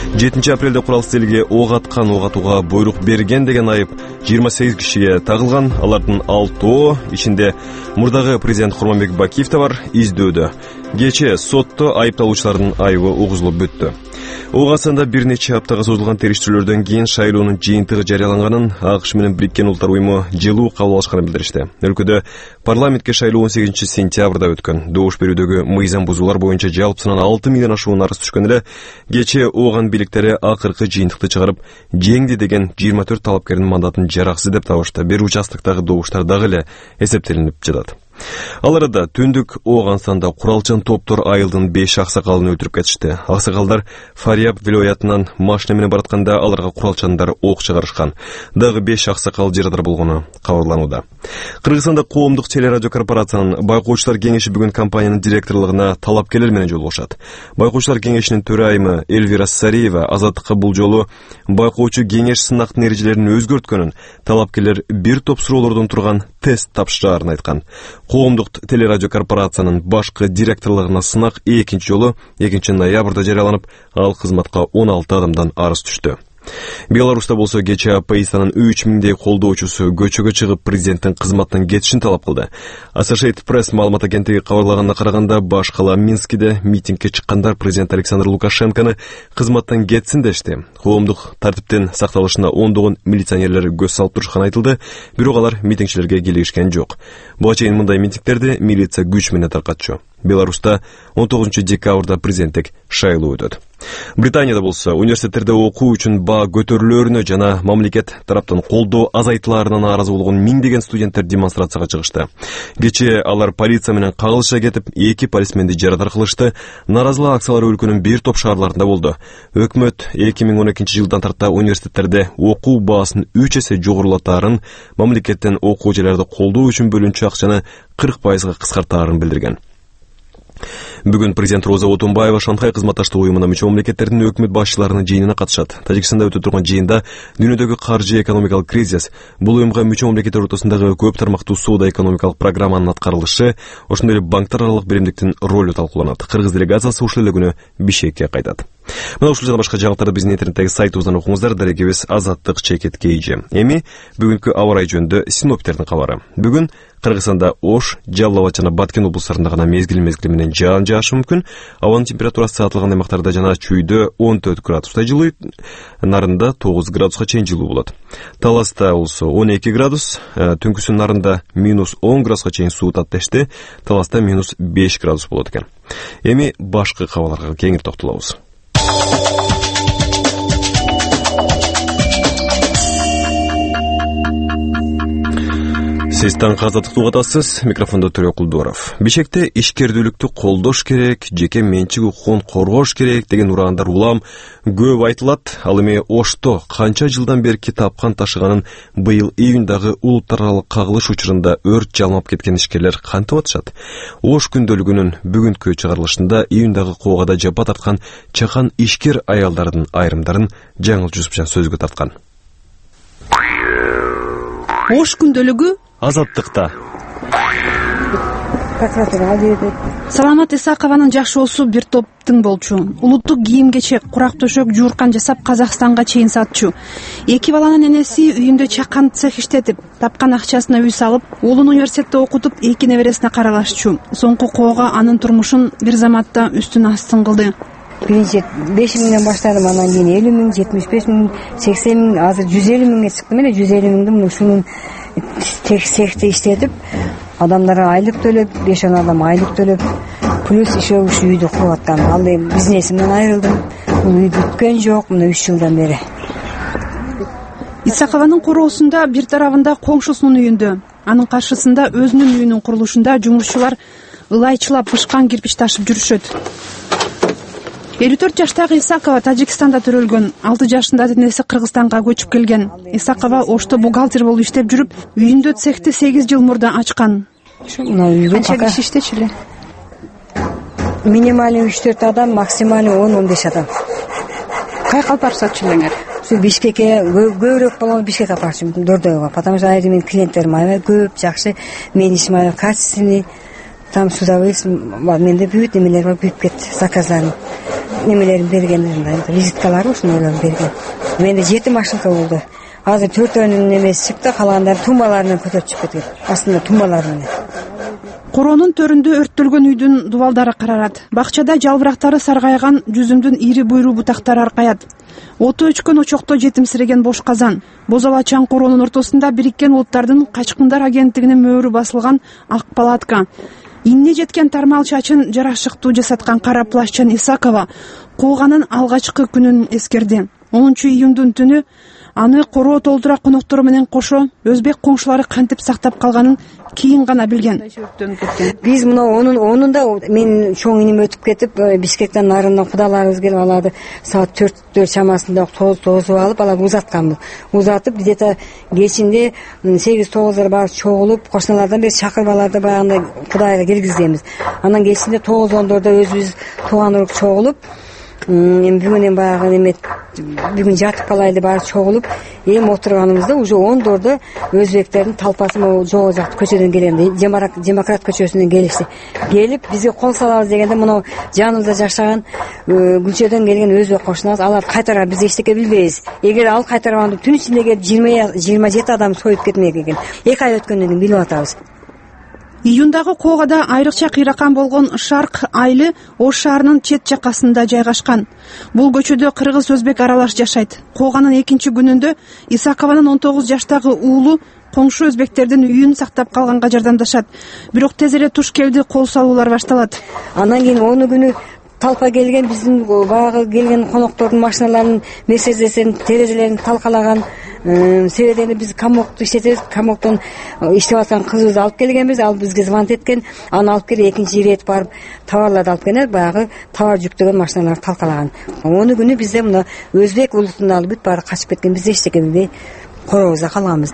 7 апрелде куралсыз элге ок аткан, ок атууга буйрук берген деген айып 28 кишиге тагылган. Алардын 6-оо ичинде мурдагы президент Курманбек Бакиев да бар, издөөдө. Кечээ сотто айыпталуучулардын айыбы угузулуп бүттү. Оғасында бир нече аптага созулган териштирүүлөрдөн кийин шайлоонун жыйынтыгы жарыяланганын АКШ менен Бириккен Улуттар уюму жылуу кабыл алышканын билдиришти. Өлкөдө парламентке шайлоо 18 сентябрда өткөн. Добуш берүүдөгү мыйзам бузуулар боюнча жалпысынан 6 миңден ашуун арыз түшкөн эле. Кечээ ОГАН бийликтери акыркы жыйынтыкты чыгарып, жеңди деген 24 талапкердин мандатын жараксыз деп табышты. Бир участоктогу добуштар дагы эле эсептелинип жатат. Ал арада түндүк Оғансанда куралчан топтор айылдын 5 аксакалын өлтүрүп кетишти. Аксакалдар Фарияб вилоятынан машина менен баратканда аларга куралчандар ок чыгарышкан. Дагы 5 аксакал жарадар болгону кабарланууда. Кыргызстанда коомдук телерадио корпорациянын байкоочулар кеңеши бүгүн компаниянын директорлугуна талапкерлер менен жолугушат. Байкоочулар кеңешинин төрайымы Элвира Сариева азаттыкка бул жолу байкоочу кеңеш сынактын эрежелерин өзгөрткөнүн, талапкерлер бир топ суроолордон турган тест тапшырарын айткан. Коомдук телерадио корпорациянын башкы директорлугуна сынак 2 ноябрда жарыяланып, ал кызматка 16 адамдан арыз түштү. Беларуста болсо кечээ оппозициянын 3000дей колдоочусу көчөгө чыгып президенттин кызматтан кетишин талап кылды. Associated Press маалымат агенттиги кабарлаганына караганда баш кала Минскиде митингге чыккандар президент Александр Лукашенконы кызматтан кетсин дешти. Коомдук тартиптин сакталышына ондогон милиционерлер көз салып турушканы айтылды, бирок алар митингчилерге кийлигишкен жок. Буга чейин мындай митингдерди милиция күч менен таркатчу. Беларуста 19 декабрда президенттик шайлоо өтөт. Британияда болсо университеттерде окуу үчүн баа көтөрүлөрүнө жана мамлекет тараптан колдоо азайтылаарына нааразы болгон миңдеген студенттер демонстрацияга чыгышты. Кечээ алар полиция менен кагылыша кетип, 2 полисменди жарадар кылышты. Нааразылык акциялары өлкөнүн бир топ шаарларында болду. Өкмөт 2012 жылдан тарта университеттерде окуу баасын 3 эсе жогорулатаарын, мамлекеттен окуу жайларды колдоо үчүн бөлүнчү акчаны 40% кыскартаарын билдирген. Бүгүн президент Роза Отунбаева Шанхай кызматташтык уюмуна мүчө мамлекеттердин өкмөт башчыларынын жыйынына катышат. Тажикстанда өтө турган жыйында дүйнөдөгү каржы экономикалык кризис, бул уюмга мүчө мамлекеттер ортосундагы көп тармактуу соода экономикалык программанын аткарылышы, ошондой эле банктар аралык биримдиктин ролу талкууланат. Кыргыз делегациясы ушул эле күнү Бишкекке кайтат. Мына ушул жана башка жаңылыктарды биздин интернеттеги сайтыбыздан окуңуздар. Дарегибиз Азаттык чекит KG. Эми бүгүнкү аба ырайы жөнүндө синоптиктердин кабары. Бүгүн Кыргызстанда Ош, Жалал Абад жана Баткен облустарында гана мезгил менен жаан жаашы мүмкүн. Абанын температурасы атылган аймактарда жана Чүйдө 14 градустай жылуу, Нарында 9 градуска чейин жылуу болот. Таласта болсо 12 градус, түнкүсүн Нарында -10 градуска чейин суутат дешти. Таласта -5 градус болот экен. Эми башкы кабарларга кеңири токтолобуз. Сиз таңкы азаттыкты угатасыз. Микрофондо Төрө Кулдуров. Бишкекте ишкердүүлүктү колдош керек, жеке менчик укугун коргош керек деген ураандар улам көп айтылат. Ал эми Ошто канча жылдан бери тапкан ташыганын быйыл июндагы улуттаралык кагылыш учурунда өрт жалмап кеткен ишкерлер кантип атышат? Ош күндөлүгүнүн бүгүнкү чыгарылышында июндагы коогада жапа тарткан чакан ишкер аялдардын айрымдарын Жаңыл Жусупжан сөзгө тарткан. Ош күндөлүгү азаттыкта. Саламат Исакованын жашоосу бир топтун болчу. Улуттук кийим-кечек, курак төшөк, жууркан жасап Казакстанга чейин сатчу. Эки баланын энеси үйүндө чакан цех иштетип, тапкан акчасына үй салып, уулун университетте окутуп, эки небересине каралашчу. Соңку коого анын турмушун бир заматта үстүн астын кылды. Биринчи 5 миңден баштадым, анан кийин 50 миң, 75 миң, 80 миң, азыр 150 миңге чыктым. Эле 150 миңдин ушунун цехте иштетип, адамдарга айлык төлөп, 5 адам айлык төлөп, плюс еще ушу үйдү куруп аткам. Ал эми бизнесимден айрылдым. Бул үй бүткөн жок, мына 3 жылдан бери. Исакованын короосунда бир тарабында коңшусунун үйүндө, анын каршысында өзүнүн үйүнүн курулушунда жумушчулар ылайчылап бышкан кирпич ташып жүрүшөт. 54 жаштагы Исакова Тажикстанда төрөлгөн. 6 жашында энеси Кыргызстанга көчүп келген. Исакова Ошто бухгалтер болуп иштеп жүрүп, үйүндө цехти 8 жыл мурда ачкан. Канча киши иштечү эле? Минималдуу 3-4 адам, максималдуу 10-15 адам. Кайка алып барып сатчу элеңер? Бишкекке көбүрөөк болгондо Бишкекке алып барчумун, Дордойго. Потому что айрым менин клиенттерим аябай көп, жакшы. Менин ишим аябай качественный. Там судовой, менде бүт немелер бар, бүт кетти, заказларым. Немелерин берген, визиткалары ушуну берген. Менде 7 машинка болду. Азыр 4-өнүн немеси чыкты, калгандары тумбаларынан көтөрүп чыгып кеткен. Астында тумбалары менен. Короонун төрүндө өрттөлгөн үйдүн дубалдары карарат. Бакчада жалбырактары саргайган жүзүмдүн ири буйруу бутактары аркаят. Оту өчкөн очокто жетимсиреген бош казан. Бозалачан короонун ортосунда бириккен улуттардын качкындар агенттигинин мөөрү басылган ак палатка. Инне жеткен тармал чачын жарашыктуу жасаткан кара плащчан Исакова кууганын алгачкы күнүн эскерди. 10-июндун түнү аны короо толтура коноктору менен кошо өзбек коңшулары кантип сактап калганын кийин гана билген. Биз мына онунда мен чоң иним өтүп кетип, Бишкектен нарынан кудаларыбыз келип алады. Саат 4 чамасында тозуп алып, алар узатканбыз. Узатып, где-то кечинде 8-9 барып чогулуп, кошуналардан бери чакырып аларды, баягындай Кудайга киргизгенбиз. Анан кечинде 9-10 өзүбүз тууган урук чогулуп, бүгүн баягы эме бүгүн жатып калайлы барып чогулуп, отурганыбызда уже 10 өзбектердин талпасы жол жакты көчөдөн келгенде, Демократ көчөсүнөн келишти. Келип бизге кол салабыз дегенде, мына жаныбызда жашаган Гүлчөдөн келген өзбек кошунабыз, алар кайтара биз эчтеке билбейбиз. Эгер ал кайтарганда түн ичинде келип 20-27 адам союп кетмек экен. 2 ай өткөндөн кийин билип атабыз. Июндагы коогада айрыкча кыйракан болгон Шарк айылы Ош шаарынын чет жакасында жайгашкан. Бул көчөдө кыргыз-өзбек аралаш жашайт. Кооганын 2 күнүндө Исакованын 19 жаштагы уулу коңшу өзбектердин үйүн сактап калганга жардамдашат. Бирок тез эле туш келди, кол салуулар башталат. Андан кийин 10 күнү талпа келген, биздин багы келген коноктордун машиналарынын Мерседестерин терезелерин талкалаган. Себебени биз камокту иштетебиз, камоктон иштеп аткан кызыбызды алып келгенбиз, ал бизге звонок эткен, аны алып келип экинчи ирет барып товарларды алып келген, баягы товар жүктөгөн машиналарды талкалаган. 10 күнү бизде мына өзбек улутунда бүт баары качып кеткен, биз эчтеке билбей корообузда калганбыз.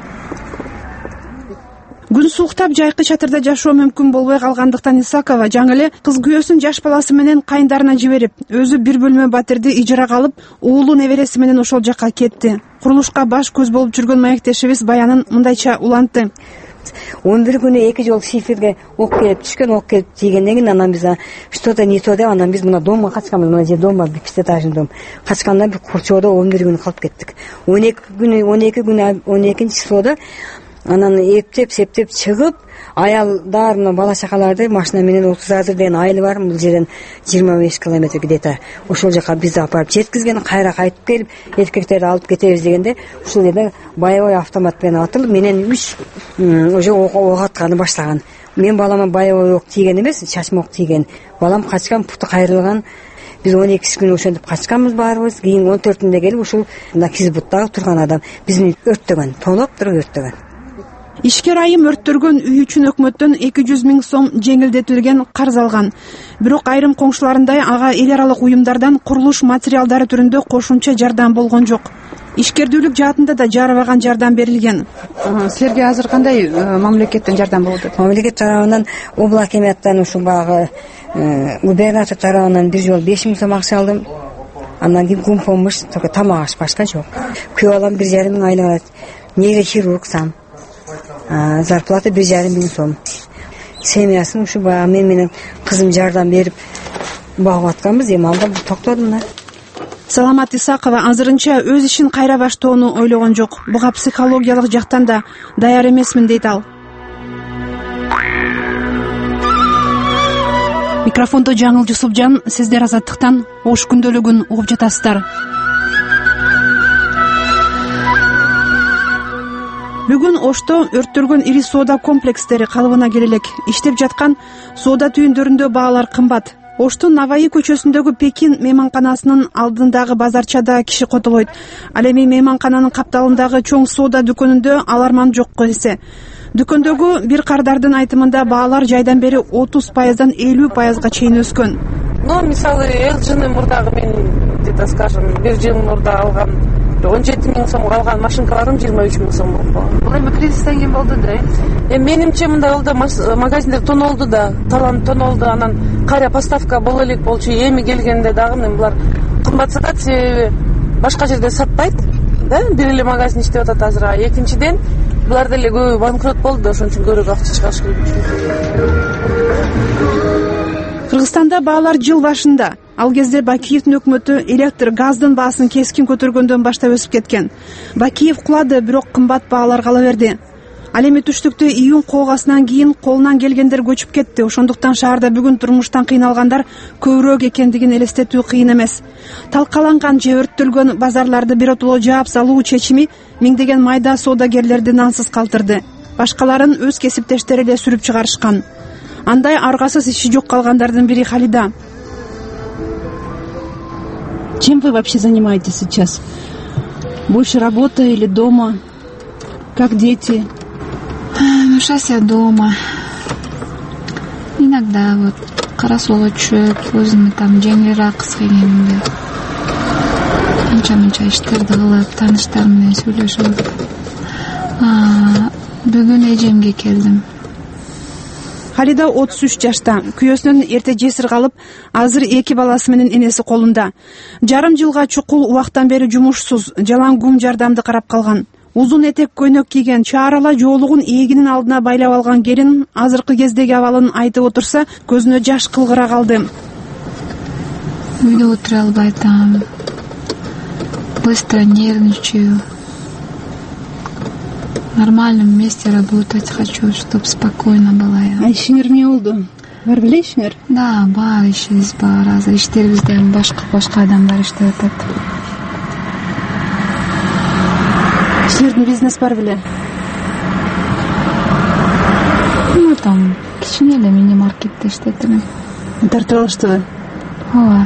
Күн сууктап жайкы чатырда жашоо мүмкүн болбой калгандыктан Исакова жаңы эле кыз күйөөсүн жаш баласы менен кайындарына жиберип, өзү бир бөлмө батирди ижарага алып, уулу небереси менен ошол жака кетти. Курулушка баш көз болуп жүргөн маектешибиз Баянын мындайча улантты. 11 күнү 2 жол шиферге ок келип түшкөн, ок келип тийгенден кийин анан биз что-то не то деп, анан биз мына домго качканбыз. Мына же дом бар, 5 этажный дом. Качканда бир курчоодо 11 күн калып кеттик. 12 күнү 12 числода анан эптеп септеп чыгып, аялдар мына бала чакаларды машина менен 30 деген айыл бар, бул жерден 25 километр где-то. Ошол жака бизди алып барып жеткизген, кайра кайтып келип, эркектерди алып кетебиз дегенде, ушул жерде боевой автомат менен атылып, менен 3 уже ок атканы баштаган. Мен балама боевой ок тийген эмес, чачма ок тийген. Балам качкан, путу кайрылган. Биз 12 күн ошентип качканбыз баарыбыз. Кийин 14-үндө келип ушул мына Кизбуттагы турган адам бизди өрттөгөн, тоноп туруп өрттөгөн. Ишкер айым өрттөргөн үй үчүн өкмөттөн 200 000 сом жеңилдетилген карыз алган. Бирок айрым коңшуларындай ага эл аралык уюмдардан курулуш материалдары түрүндө кошумча жардам болгон жок. Ишкердүүлүк жаатында да жарабаган жардам берилген. Силерге азыр кандай мамлекеттен жардам болуп атат? Мамлекет тарабынан обл акиматтан ушу багы губернатор тарабынан бир жолу 5 000 сом акча алдым. Андан кийин кум помощь, только тамак аш башка жок. Күйөө балам 1,5 мың айлык алат. Нейрохирург сам. Зарплата 1,5 мың сом. Семьясын ушу багы менин кызым жардам берип багып атканбыз, эми алда токтоду мына. Саламат Исакова азырынча өз ишин кайра баштоону ойлогон жок. Буга психологиялык жактан да даяр эмесмин дейт ал. Микрофондо Жаңыл Жусупжан, сиздер Азаттыктан Ош күндөлүгүн угуп жатасыздар. Бүгүн Ошто өрттөргөн ири соода комплекстери калыбына келе элек. Иштеп жаткан соода түйүндөрүндө баалар кымбат. Оштун Наваи көчөсүндөгү Пекин мейманканасынын алдындагы базарчада киши котолойт. Ал эми мейманкананын капталындагы чоң соода дүкөнүндө аларман жок эсе. Дүкөндөгү бир кардардын айтымында баалар жайдан бери 30%дан 50%га чейин өскөн. Мисалы, жылдын мурдагы мен, где-то скажем, бир жыл мурда алган 17 000 сомго алган машинкаларым 23 000 сом болгон. Бул эми кризистен кийин болду да. Менимче мындай болду, магазиндер тонолду да, талант тонолду, анан кайра поставка боло элек болчу. Эми келгенде дагы мен булар кымбат сатат, себеби башка жерде сатпайт, да? Бир эле магазин иштеп атат азыр. Экинчиден булар деле көбү банкрот болду, ошон үчүн көбүрөөк акча чыгарыш керек. Кыргызстанда баалар жыл башында, ал кезде Бакиевдин өкмөтү электр, газдын баасын кескин көтөргөндөн баштап өсүп кеткен. Бакиев кулады, бирок кымбат баалар кала берди. Ал эми түштүктө июнь коогасынан кийин колунан келгендер көчүп кетти. Ошондуктан шаарда бүгүн турмуштан кыйналгандар көбүрөөк экендигин элестетүү кыйын эмес. Талкаланган же өрттөлгөн базарларды биротоло жаап салуу чечими миңдеген майда соодагерлерди нансыз калтырды. Башкаларын өз кесиптештери эле сүрүп чыгарышкан. Андай аргасыз иши жок калгандардын бири Халида. Чем вы вообще занимаетесь сейчас? Больше работа или дома? Как дети? Сейчас я дома. Иногда вот карасоло чөп, өзүмө там жеңилирээк кыз келгенде анча-мынча иштерди кылып, тааныштарым менен сүйлөшүп. Бүгүн эжемге келдим. Халида 33 жашта, күйөөсүнөн эрте жесир калып, азыр 2 баласы менен энеси колунда. Жарым жылга чукул убактан бери жумушсуз, жалаң гум жардамды карап калган. Узун этек көйнөк кийген, чаарала жоолугун эгинин алдына байлап алган келин азыркы кездеги абалын айтып отурса, көзүнө жаш кылгыра калды. Үйдө отура албай атам. Быстро нервничаю. В нормальном месте работать хочу, чтобы спокойно было. А ишиңер эмне болду? Бар беле ишиңер? Да, бар ишибиз бар. Азыр иштерибизден башка адамдар иштеп атат. Силердин бизнес бар беле? Там кичине эле мини-маркетте иштетем. Тартып алыштыбы? Ооба.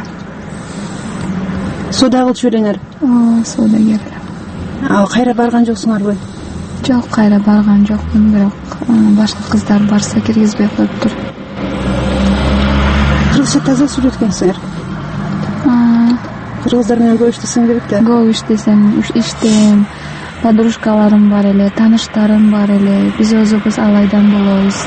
Соода кылчу белеңер? Соодагер. Кайра барган жоксуңарбы? Жок, кайра барган жокмун, бирок башка кыздар барса киргизбей коюптур. Кыргызча таза сүйлөткөнсүңөр. Кыргыздар менен көп иштесең керек да. Көп иштесем, иштейм. Подружкаларым бар эле, тааныштарым бар эле. Биз өзүбүз алайдан болобуз.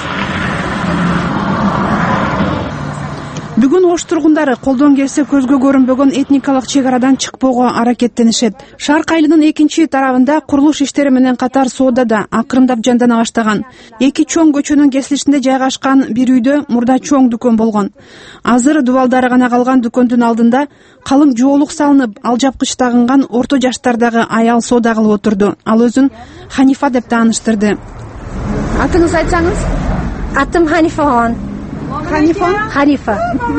Бүгүн Ош тургундары колдон келсе көзгө көрүнбөгөн этникалык чек арадан чыкпоого аракеттенишет. Шаар кайылынын экинчи тарабында курулуш иштери менен катар соода да акырындап жандана баштаган. Эки чоң көчөнүн кесилишинде жайгашкан бир үйдө мурда чоң дүкөн болгон. Азыр дубалдары гана калган дүкөндүн алдында калың жоолук салынып, алжапкыч тагынган орто жаштардагы аял соода кылып отурду. Ал өзүн Ханифа деп тааныштырды. Атыңызды айтсаңыз? Атым Ханифа. Ханифа.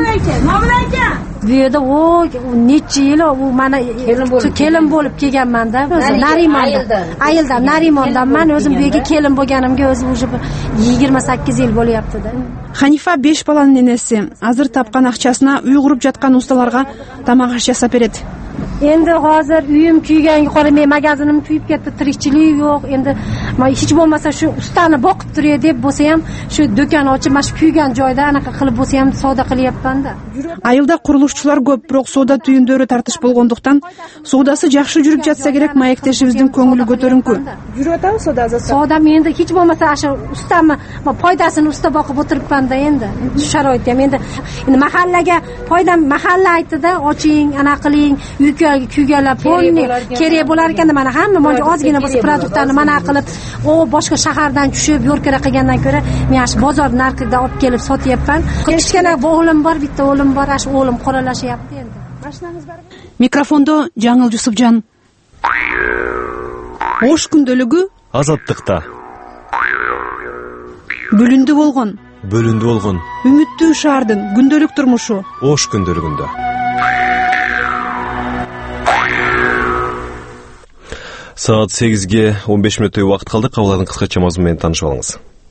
Bu yerda necha yil u mana kelin bo'lib kelganman-da. Ayildan, Narimondanman. O'zim bu yerga kelin bo'lganimga o'zi уже 28 yil bo'lyapti-da. Ханифа 5 баланын энеси. Азыр тапкан акчасына үй куруп жаткан усталарга тамак аш жасап берет. endi hozir uyim kuyganga qara, men magazinim kuyib ketdi, tirikchilik yo'q. Endi hech bo'lmasa shu ustani boqib turay deb bo'lsa ham shu do'kon ochib, mana shu kuygan joyda anaqa qilib bo'lsa ham savdo qilyapman-da. Айылда курулушчулар көп, бирок соода түйүндөрү тартыш болгондуктан соодасы жакшы жүрүп жатса керек, маектешибиздин көңүлү көтөрүңкү. Жүрүп атабы соодасы? Соодам endi hech bo'lmasa shu ustami, foydasini usta boqib o'tiribman-da endi. Shu sharoitda ham endi mahallaga foydam, mahalla aytdi-da, oching, ana qiling, uyga kuyganlar polni kerak bo'lar ekan, mana hamma mana ozgina bo'lsa produktlarni mana qilib, boshqa shahardan tushib, yo'rkara qilgandan ko'ra, men shu bozor narxida olib kelib sotyapman. Kichkina o'g'lim bor, bitta o'g'lim bor, shu o'g'lim qoralashyapti endi. Mashinangiz bormi? Микрофондо Жаңыл Жусупжан. Ош күндөлүгү Азаттыкта. Бөлүндү болгон. Үмүттүү шаардын күндөлүк турмушу. Ош күндөлүгүндө. Saat 8-ге 15 мүнөттөй убакыт калды. Кабылдын кыскача мазмуну менен таанышып алыңыз.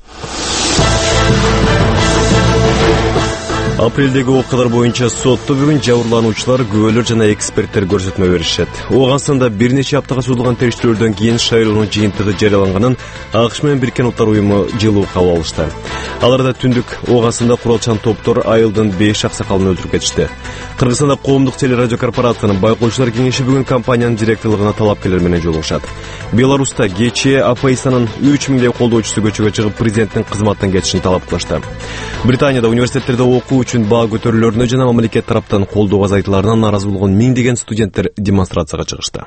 Апрелдеги окуялар боюнча сотто бүгүн жабырлануучулар, күбөлөр жана эксперттер көрсөтмө беришет. Ооганстанда бир нече аптага созулган териштирүүлдөн кийин шайлоонун жыйынтыгы жарыяланганын АКШ менен Бириккен Улуттар уюму жылуу кабыл алышты. Аларда түндүк Ооганстанда куралчан топтор айылдын 5 аксакалын өлтүрүп кетишти. Кыргызстанда коомдук телерадио корпорациянын байкоочулар кеңеши бүгүн компаниянын директорлугуна талапкерлер менен жолугушат. Беларуста кечээ АПИСанын 3000 колдоочусу көчөгө чыгып президенттин кызматтан кетишин талап кылышты. Британияда университеттерде окуу үчүн баа көтөрүлөрүнө жана мамлекет тараптан колдоо азайтыларына нааразы болгон миңдеген студенттер демонстрацияга чыгышты.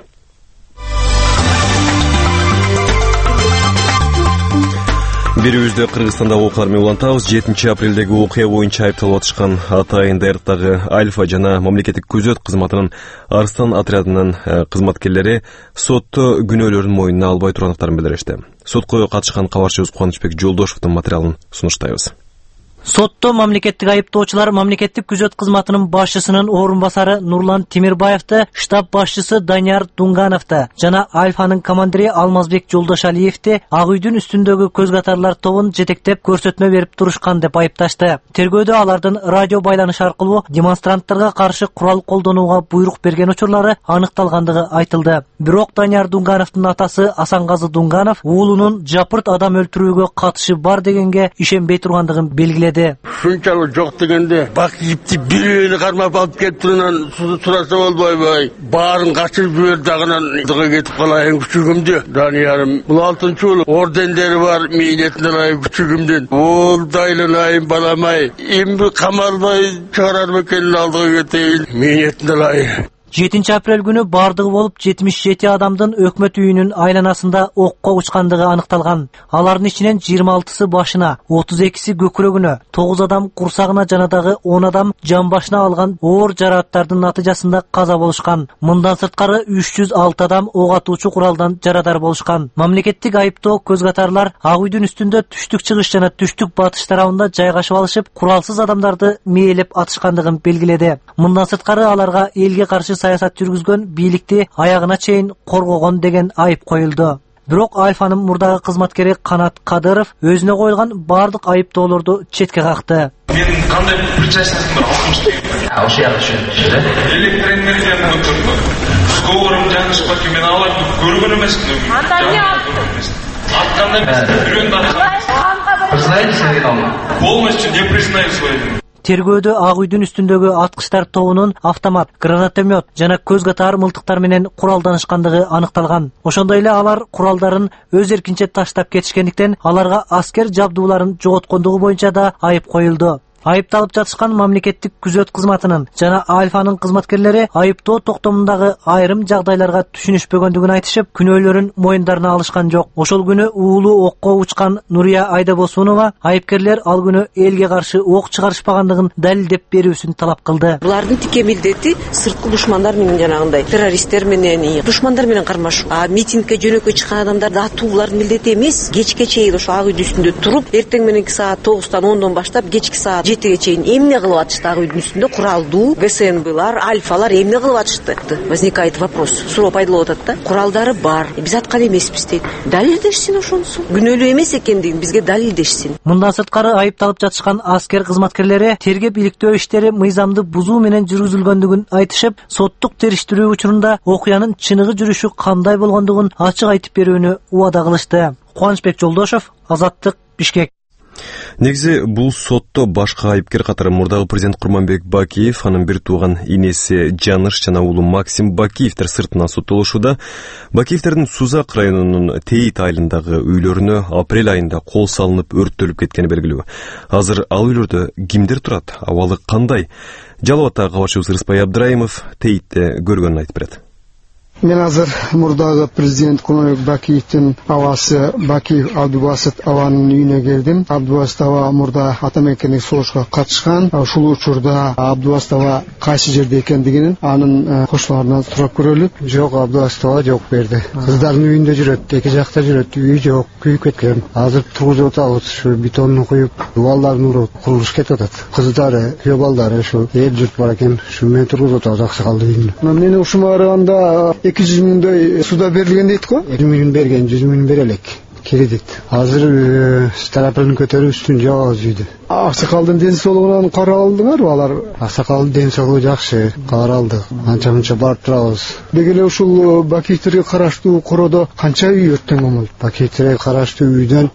Берүүбүздө Кыргызстанда окуялар менен улантабыз. 7 апрелдеги окуя боюнча айыпталып атышкан Атайын Дайрыктагы Альфа жана мамлекеттик күзөт кызматынын Арстан отрядынын кызматкерлери сотто күнөөлөрүн мойнуна албай тургандыктарын билдиришти. Сотко катышкан кабарчыбыз Кубанычбек Жолдошевдун материалын сунуштайбыз. Сотто мамлекеттик айыптоочулар мамлекеттик күзөт кызматынын башчысынын орун басары Нурлан Тимирбаевди, штаб башчысы Данияр Дунгановду жана Альфанын командири Алмазбек Жолдошалиевди Ак үйдүн үстүндөгү көз катарлар тобун жетектеп көрсөтмө берип турушкан деп айыпташты. Тергөөдө алардын радио байланыш аркылуу демонстранттарга каршы курал колдонууга буйрук берген учурлары аныкталгандыгы айтылды. Бирок Данияр Дунгановдун атасы Асангазы Дунганов уулунун жапырт адам өлтүрүүгө катышы бар дегенге ишенбей тургандыгын белгиледи. Шунчалык жок дегенде бак ипти бирөөнү кармап алып келип турган сураса болбойбу? Баарын качырып жибер дагынан дыга кетип калайын күчүгүмдү. Даниярым, бул 6-уулу ордендери бар, мээнетине ылайык күчүгүмдүн. Ол дайланайын баламай, эмби камалбай чыгарар бекенин алдыга кетейин, мээнетине ылайык. 7 апрель күнү бардыгы болуп 77 адамдын өкмөт үйүнүн айланасында окко учкандыгы аныкталган. Алардын ичинен 26сы башына, 32си көкүрөгүнө, 9 адам курсагына жана дагы 10 адам жан башына алган оор жарааттардын натыйжасында каза болушкан. Мындан сырткары 306 адам ок атуучу куралдан жарадар болушкан. Мамлекеттик айыптоо көз катарлар Ак үйдүн үстүндө түштүк чыгыш жана түштүк батыш тарабында жайгашып алышып, куралсыз адамдарды мээлеп атышкандыгын белгиледи. Мындан сырткары аларга элге каршы саясат жүргүзгөн бийликти аягына чейин коргогон деген айып коюлду. Бирок Альфанын мурдагы кызматкери Канат Кадыров өзүнө коюлган бардык айыптоолорду четке какты. Менин кандай причастностум бар алкымчылыкка? Ошо жакшы. Электроэнергияны өтүрдү. Скорым жанышпак мен аларды көргөн эмесмин. Анда эмне алды? Атканда бирөөнү аткан. Знаете, Сергей Иванович, полностью не признаю свою. Тергөөдө Ак үйдүн үстүндөгү аткычтар тобунун автомат, гранатомет жана көз катар мылтыктар менен куралданышкандыгы аныкталган. Ошондой эле алар куралдарын өз эркинче таштап кетишкендиктен аларга аскер жабдууларын жоготкондугу боюнча да айып коюлду. Айыпталып жатышкан мамлекеттик күзөт кызматынын жана Альфанын кызматкерлери айыптоо токтомундагы айрым жагдайларга түшүнүшпөгөндүгүн айтышып, күнөөлөрүн моюндарына алышкан жок. Ошол күнү уулу окко учкан Нурия Айдабосунова айыпкерлер ал күнү элге каршы ок чыгарышпагандыгын далилдеп берүүсүн талап кылды. Булардын тике милдети сырткы душмандар менен жанагындай террористтер менен, душмандар менен кармашуу. Митингге жөнөкөй чыккан адамдар атуулардын милдети эмес. Кечке чейин ошо Ак үйдүн үстүндө туруп, эртең мененки саат 9-тан 10-дон баштап кечки саат жетиге чейин эмне кылып атышты? Ак үйдүн үстүндө куралдуу ГСНБлар, Альфалар эмне кылып атышты? Возникает вопрос. Суроо пайда болуп атат да. Куралдары бар. Биз аткан эмеспиз дейт. Далилдешсин ошонусу. Күнөөлүү эмес экендигин бизге далилдешсин. Мындан сырткары айыпталып жатышкан аскер кызматкерлери тергеп иликтөө иштери мыйзамды бузуу менен жүргүзүлгөндүгүн айтышып, соттук териштирүү учурунда окуянын чыныгы жүрүшү кандай болгондугун ачык айтып берүүнү убада кылышты. Кубанычбек Жолдошов, Азаттык, Бишкек. Негизи бул сотто башка айыпкер катары мурдагы президент Курманбек Бакиев, анын бир тууган инеси Жаныш жана уулу Максим Бакиевдер сыртынан соттолушууда. Бакиевтердин Сузак районунун Тейит айылындагы үйлөрүнө апрель айында кол салынып өрттөлүп кеткени белгилүү. Азыр ал үйлөрдө кимдер турат? Абалы кандай? Жалал Абадтагы кабарчыбыз Рыспай Абдраимов Теитте көргөнүн айтып берет. Мен азыр мурдагы президент Курманбек Бакиевдин абасы Бакиев Абдубасит аванын үйүнө келдим. Абдубасит ава мурда атамекендик согушка катышкан. Ушул учурда Абдубасит ава кайсы жерде экендигин анын кошуналарынан сурап көрөлү. Жок, Абдубасит ава жок берди. Кыздардын үйүндө жүрөт, эки жакта жүрөт, үйү жок, күйүп кеткен. Азыр тургузуп атабыз, ушу бетонну куюп, дубалдарын уруп, курулуш кетип атат. Кыздары, күйөө балдары ушу эл журт бар экен, ушу менен тургузуп атабыз аксакалдын үйүнө. Мен ушуга барганда 200 миңдөй суда берилген дейт го. 50 миң берген, 100 миң берелик. Кредит. Азыр стропилин көтөрүп үстүн жабабыз үйдү. Аксакалдын ден соолугунан каралдыңарбы? Алар аксакалдын ден соолугу жакшы, каралдык. Анча-мынча барып турабыз. Деги эле ушул Бакиевтерге караштуу кородо канча үй өрттөнгөн болот? Бакиевтерге караштуу үйдөн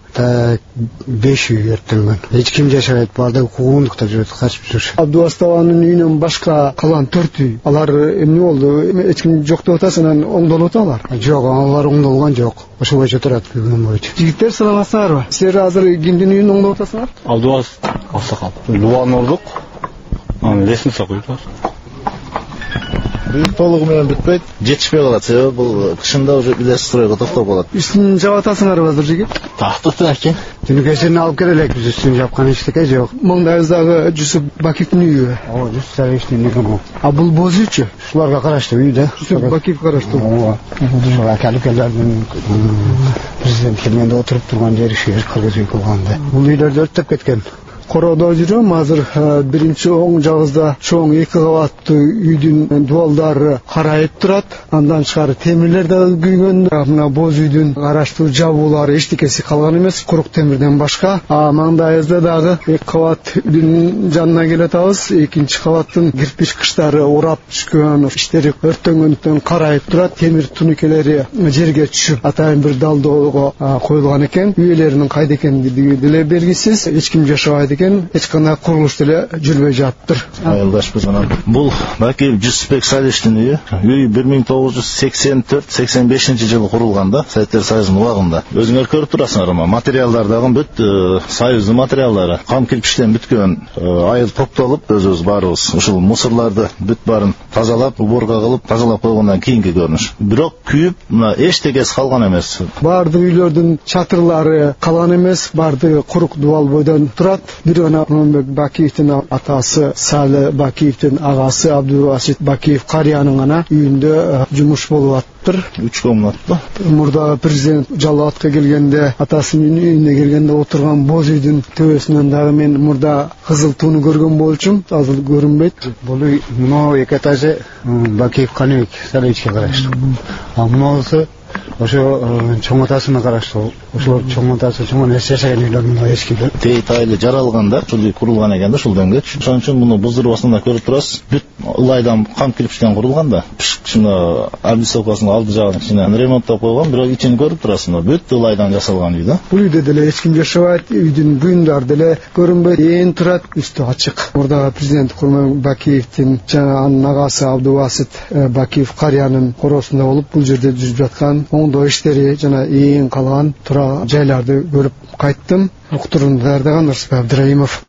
5 үй өрттөнгөн. Эч ким жашабайт, баардыгы куугундукта жүрөт, качып жүр. Абдубасит аванын үйүнөн башка калган 4 үй. Алар эмне болду? Эч ким жок деп атасың, анан оңдолуп аталар. Жок, алар оңдолгон жок. Ошол боюнча турат бүгүн боюнча. Жигиттер, саламатсыздарбы? Силер азыр кимдин үйүн оңдоп атасыңар? Абдубасит аксакал. Дубалын урдук. Анан лестница куюп. Бул толугу менен бүтпөйт, жетишпей калат. Себеби бул кышында уже билесиз стройго токтоп калат. Үстүн жаап атасыңарбы азыр жигит? Тактыктан экен. Түнү кечинен алып келелек, биз үстүн жапкан эчтеке жок. Маңдайыбыздагы Жусуп Бакиевдин үйү. Ооба, Жусуп Бакиевдин үйү. А бул боз үйчү? Ушуларга караштуу үй да. Жусуп Бакиев караштуу. Ооба. Ушуга калыкелердин президент келгенде отуруп турган жери ушул кыргыз үй кылганда. Бул үйлөрдү өрттөп кеткен. Коrodо жүрөм, азыр биринчи оң жагызда чоң 2 кабаттуу үйдүн дубалдары карайып турат. Андан тышкары темирлер да күйгөн. Мына боз үйдүн караштуу жабуулары эчтекеси калган эмес, курук темирден башка. Маңдайыбызда дагы 2 кабат үйдүн жанына келип атабыз. Экинчи кабаттын кирпич кыштары урап түшкөн, иштери өрттөнгөндүктөн карайып турат. Темир туникелери жерге түшүп, атайын бир далдоого коюлган экен. Үйлеринин кайда экендиги деле белгисиз. Эч ким жашабайт. Эч кандай курулуш деле жүрбөй жатыптыр. Айылдашпыз анан. Бул Бакиев Жусупбек Салиштин үйү. Үй 1984-85-жылы курулган да, Советтер Союзунун убагында. Өзүңөр көрүп турасыңар, материалдар дагы бүт Союздун материалдары. Кам кирпичтен бүткөн, айыл топтолуп, өзүбүз барыбыз ушул мусорларды бүт барын тазалап, уборга кылып, тазалап койгондон кийинки көрүнүш. Бирок күйүп, мына эчтекеси калган эмес. Баардык үйлөрдүн чатырлары калган эмес, баардыгы курук дубал бойдон турат. Бир ана Курманбек Бакиевдин атасы Салы Бакиевдин агасы Абдубасит Бакиев карыянын гана үйүндө жумуш болуп атыптыр. 3 комнатта. Мурда президент Жалал Абадка келгенде, атасынын үйүнө келгенде отурган боз үйдүн төбөсүнөн дагы мен мурда кызыл тууну көргөн болчумун. Азыр көрүнбөйт. Бул үй мына 2 этажы Бакиев Каныбек Салиевичке караштуу. Мынасы ошо чоң атасына караштуу. Ошол чоң атасы чоң нерсе жашаган үйлөрдүн эч ким. Тейит айылы жаралганда, ушул үй курулган экен да, ушулдан көч. Ошон үчүн муну буздурбастан да көрүп турасыз. Бүт ылайдан кам кирпичтен курулган да. Шуна арбисовкасынын алды жагын кичине ремонттоп койгон, бирок ичин көрүп турасыз. Бүт ылайдан жасалган үй да. Бул үйдө деле эч ким жашабайт, үйдүн буюмдары деле көрүнбөйт, ээн турат, үстү ачык. Мурда президент Курманбек Бакиевдин жана анын агасы Абдубасит Бакиев карыянын коросунда болуп, бул жерде жүрүп жаткан оңдоо иштери жана ээн калган тура жайларды көрүп кайттым. Уктурууну даярдаган Рыспай Абдраимов.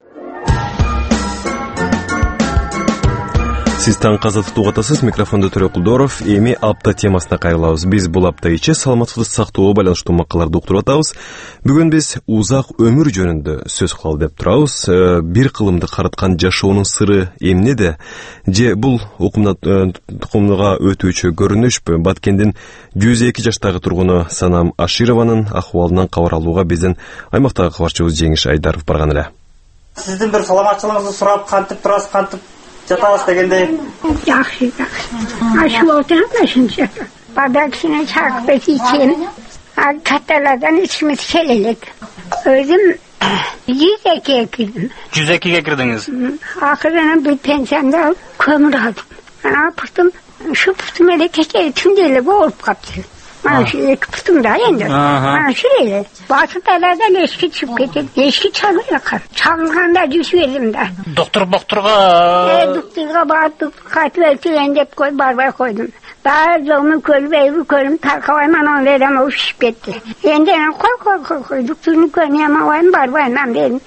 Сиз таң каза тутууга атасыз. Микрофондо Төрө Кулдоров. Эми апта темасына кайрылабыз. Биз бул апта ичи саламаттыкты сактоого байланыштуу макалаларды уктуруп атабыз. Бүгүн биз узак өмүр жөнүндө сөз кылалы деп турабыз. Бир кылымды карыткан жашоонун сыры эмнеде? Же бул укумга өтүүчү көрүнүшпү? Баткендин 102 жаштагы тургуну Санам Ашированын акыбалынан кабар алууга биздин аймактагы кабарчыбыз Жеңиш Айдаров барган эле. Сиздин бир саламатчылыгыңызды сурап, кантип турасыз, кантип жатабыз дегендей. Жакшы. Ашып отурам ушунча. Бадаксына чакып ичем. Каталардан ичimiz келелек. Өзүм 102'ye girdim. 102'ye girdiniz. Akırına bir pensemde alıp kömür aldım. Ana pıhtım, şu pıhtım ele keçeri tümdeyle boğulup kaptı. Bana şu iki pıhtım daha yendi. Bana şöyle. Batı talardan eski çıkıp getirdi. Eski çalı yakar. Çalganda düşüverdim de. Doktorga doktorga baktık. Katvelti endep koy, barbar koydum. Daha zomu kölü, evi kölüm, tarkavayman onlardan uçuşup gitti. Yeniden koy. Doktorunu koymayamam, barbarmam dedim.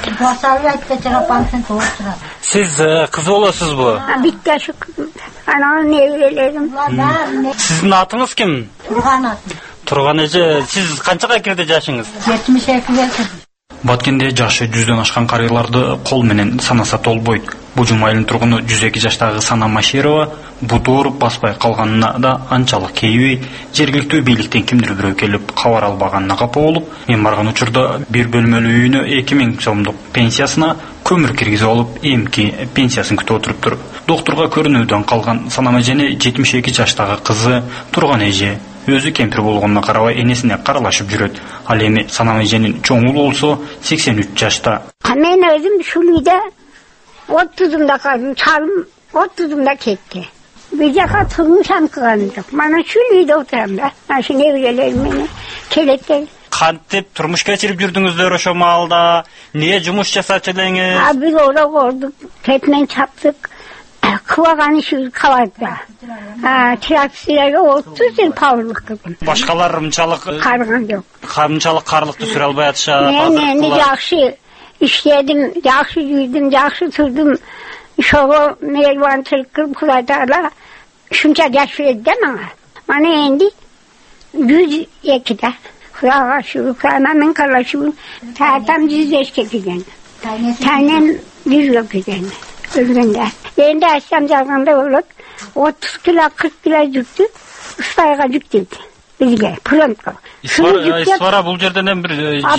Siz kız olasınız bu? Bitti şu kızım. Anamın evlilerim. Sizin atınız kim? Turgan эже. Siz kançaga kirdi yaşınız? 72'ye kirdim. Баткенде жашы 100дөн ашкан карыйларды кол менен санаса толбойт. Бужум айылынын тургуну 102 жаштагы Сана Маширова бутуур баспай калганына да анчалык кейбей, жергиликтүү бийликтен кимдир бирөө келип кабар албаганына капа болуп, мен барган учурда бир бөлмөлүү үйүнө 2000 сомдук пенсиясына көмүр киргизип алып, эмки пенсиясын күтүп отуруптур. Доктурга көрүнүүдөн калган Сана эжени 72 жаштагы кызы Турган эже өзү кемпир болгонуна карабай энесине каралашып жүрөт. Ал эми Сана эженин чоң уулу болсо 83 жашта. Мен өзүм ушул үйдө 30'umda kaldım, çalım 30'umda ketти. Bir jaka turmuşam kılganım jok. Mana ушул үйдө отурам да. Ашу неберелерим менен келет. Кантип турмуш кечирип жүрдүңүздөр ошо маалда? Эмне жумуш жасап элеңиз? Бир ора көрдүк, кетмен чаптык. Кыбаганы şu кабарда. Тракторга 30 жыл павырлык кылдым. Башкалар мынчалык карыган жок. Мынчалык карлыкты сүрө албай атышат. Мен жакшы işledim, yaxşı yürüdüm, yaxşı turdum. Şoğu mervan tırkırıp kıladağla şunca yaş verdi bana. Bana endi 102'de. Kulağa şu, kulağımın kalaşıyor. Tam 105 gidiyor. Tanem 100 yok gidiyor. Öldüğünde. Ben de açsam zarganda olup 30 kilo, 40 kilo yüktü. Ustayga yüktüydü. Bizge, pronto. Isfara bul жерден bir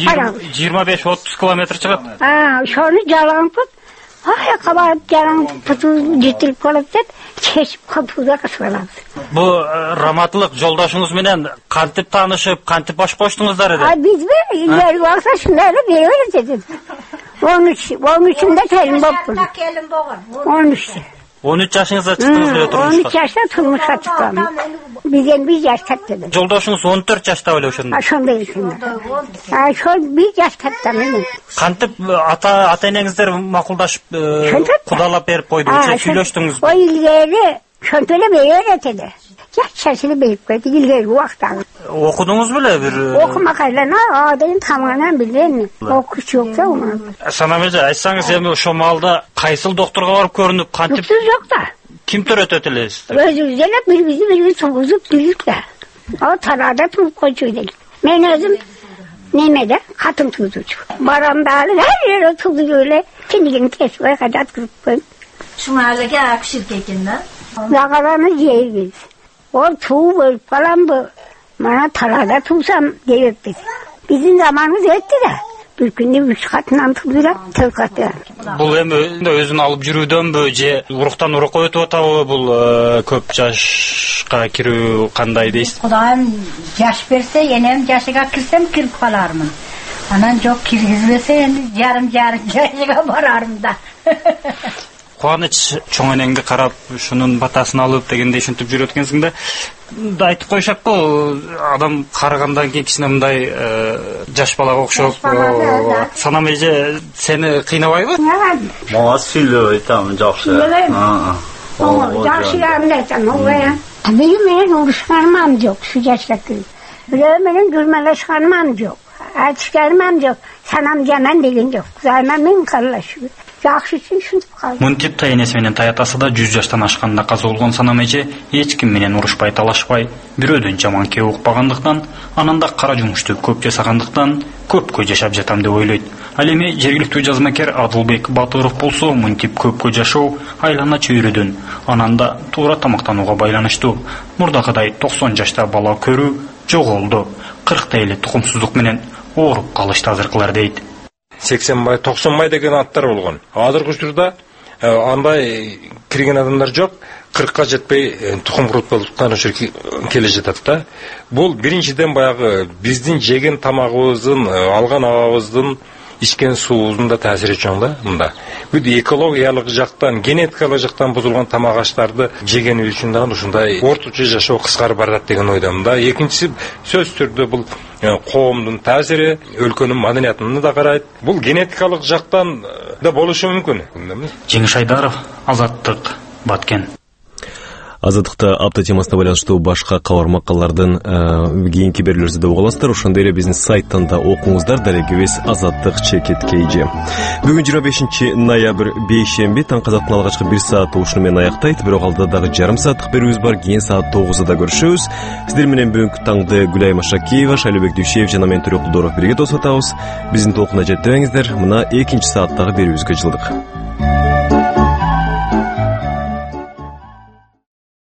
25-30 kilometr çıkıp. Şonu jalanıp, kabarıp jalanıp, jitilip kalıp dep, kesip kapıda kısılalım. Bu ramatlık joldaşınız menen kantip tanışıp, kantip baş koştunuzlar edi? Biz mi? İleri varsa şunları veriyoruz dedim. 13'ünde kelin boptum. 13'te. 13 yaşınızda çıktınız böyle turmuşka? 13 yaşta turmuşka çıktım. Bizden bir yaş tatlıdım. Joldaşınız 14 yaşta öyle ошондо. Ошондой экен. Şol bir yaş tatlıdım men. Kantip ata enеңиздер макулдашып, кудалап берип койду, сүйлөштүңүз. O ilgili şöntele bey öğretedi. Yaşasını beyip koydu ilgili vakta. Okudunuz bile bir? Okumakayla adayın tamamen bilen. Okuş yoksa onu. Sana mece aytsanız эми ошо маалда кайсыл doktorga барып көрүнүп кантип? Доктор жок да. Kim төрөтөт элесиз? Өзүбүз эле бири-бири тугузуп билдик да. О тарада туруп койчу делик. Мен өзүм немеде катын тугузучу. Барам дагы her yere tugup эле кинигин кесип кадат кырып коюп. Шумалыга акширке экен да. Dağlarını yiyiriz. O tuğ böyle falan bu. Bana tarlada tuğsam deyip biz. Bizim zamanımız etti de. Bir günde 3 katından tuğdurak, 4 katından. Бұл эми өзүн алып жүрүүдөнбү же уруктан урукка өтүп атабы? Бул көп жашка кирүү кандай дейсиз? Кудайым жаш берсе, энем жашыга кирсем кирип калармын. Анан жок киргизбесе, энди жарым жашыга барармын да. Кубаныч чоң энеңди карап, ушунун батасын алып дегендей ушинтип жүрөт экенсиң да. Айтып коюшат го, адам карыгандан кийин кичине мындай жаш балага окшоп, Сана эже сени кыйнабайбы? Мага сүйлөйт, жакшы. Жакшы аңдайсың, ооба. Менин урушканым жок, şu жаштакы. Бирөө менен жүрмөлөшкөнүм жок. Айтышканым жок. Санам жаман деген жок. Кудайыма мен каллашып. Жакшы үчүн ушинтип калдым. Мынтип энеси менен таятасы да 100 жаштан ашканда каза болгон Сана эже эч ким менен урушпай талашпай, бирөөдөн жаман кээ укпагандыктан, анан да кара жумушту көп жасагандыктан көпкө жашап жатам деп ойлойт. Ал эми жергиликтүү жазмакер Адылбек Батыров болсо, мынтип көпкө жашоо айлана чөйрөдөн, анан да туура тамактанууга байланыштуу. Мурдагыдай 90 жашта бала көрүү жоголду. 40 эле тукумсуздук менен ооруп калышты азыркылар дейт. 80 бай, 90 бай деген аттар болгон. Азыркы учурда андай кирген адамдар жок. 40-ка жетпей тукум куруткан учур келе жатат да. Бул биринчиден баягы биздин жеген тамагыбыздын, алган абабыздын, ичкен суубуздун да таасири чоң да мында. Бүт экологиялык жактан, генетикалык жактан бузулган тамак аштарды жегени үчүн дагы ушундай орточо жашоо кыскарып барат деген ойдомун да. Экинчиси сөз түрдө бул коомдун таасири, өлкөнүн маданиятына да карайт. Бул генетикалык жактан да болушу мүмкүн. Жеңиш Айдаров, Азаттык, Баткен. Азаттыкта апта темасына байланыштуу башка кабар макаллардын кийинки берүүлөрүндө уга аласыздар. Ошондой эле биздин сайттан да окуңуздар. Дарегибиз Азаттык ЧКТ. Бүгүн 25 ноябрь бейшемби таң казактын алгачкы 1 саат ушуну менен аяктайт. Бирок алда дагы жарым сааттык берүүбүз бар. Кийин саат 9:da көрүшөбүз. Сиздер менен бүгүнкү таңды Гүлай Машакиева, Шайлообек Дүйшеев жана мен Төрөк Кудоров бирге тосуп атабыз. Биздин толкуна жеттебеңиздер. Мына экинчи сааттагы берүүбүзгө жылдык.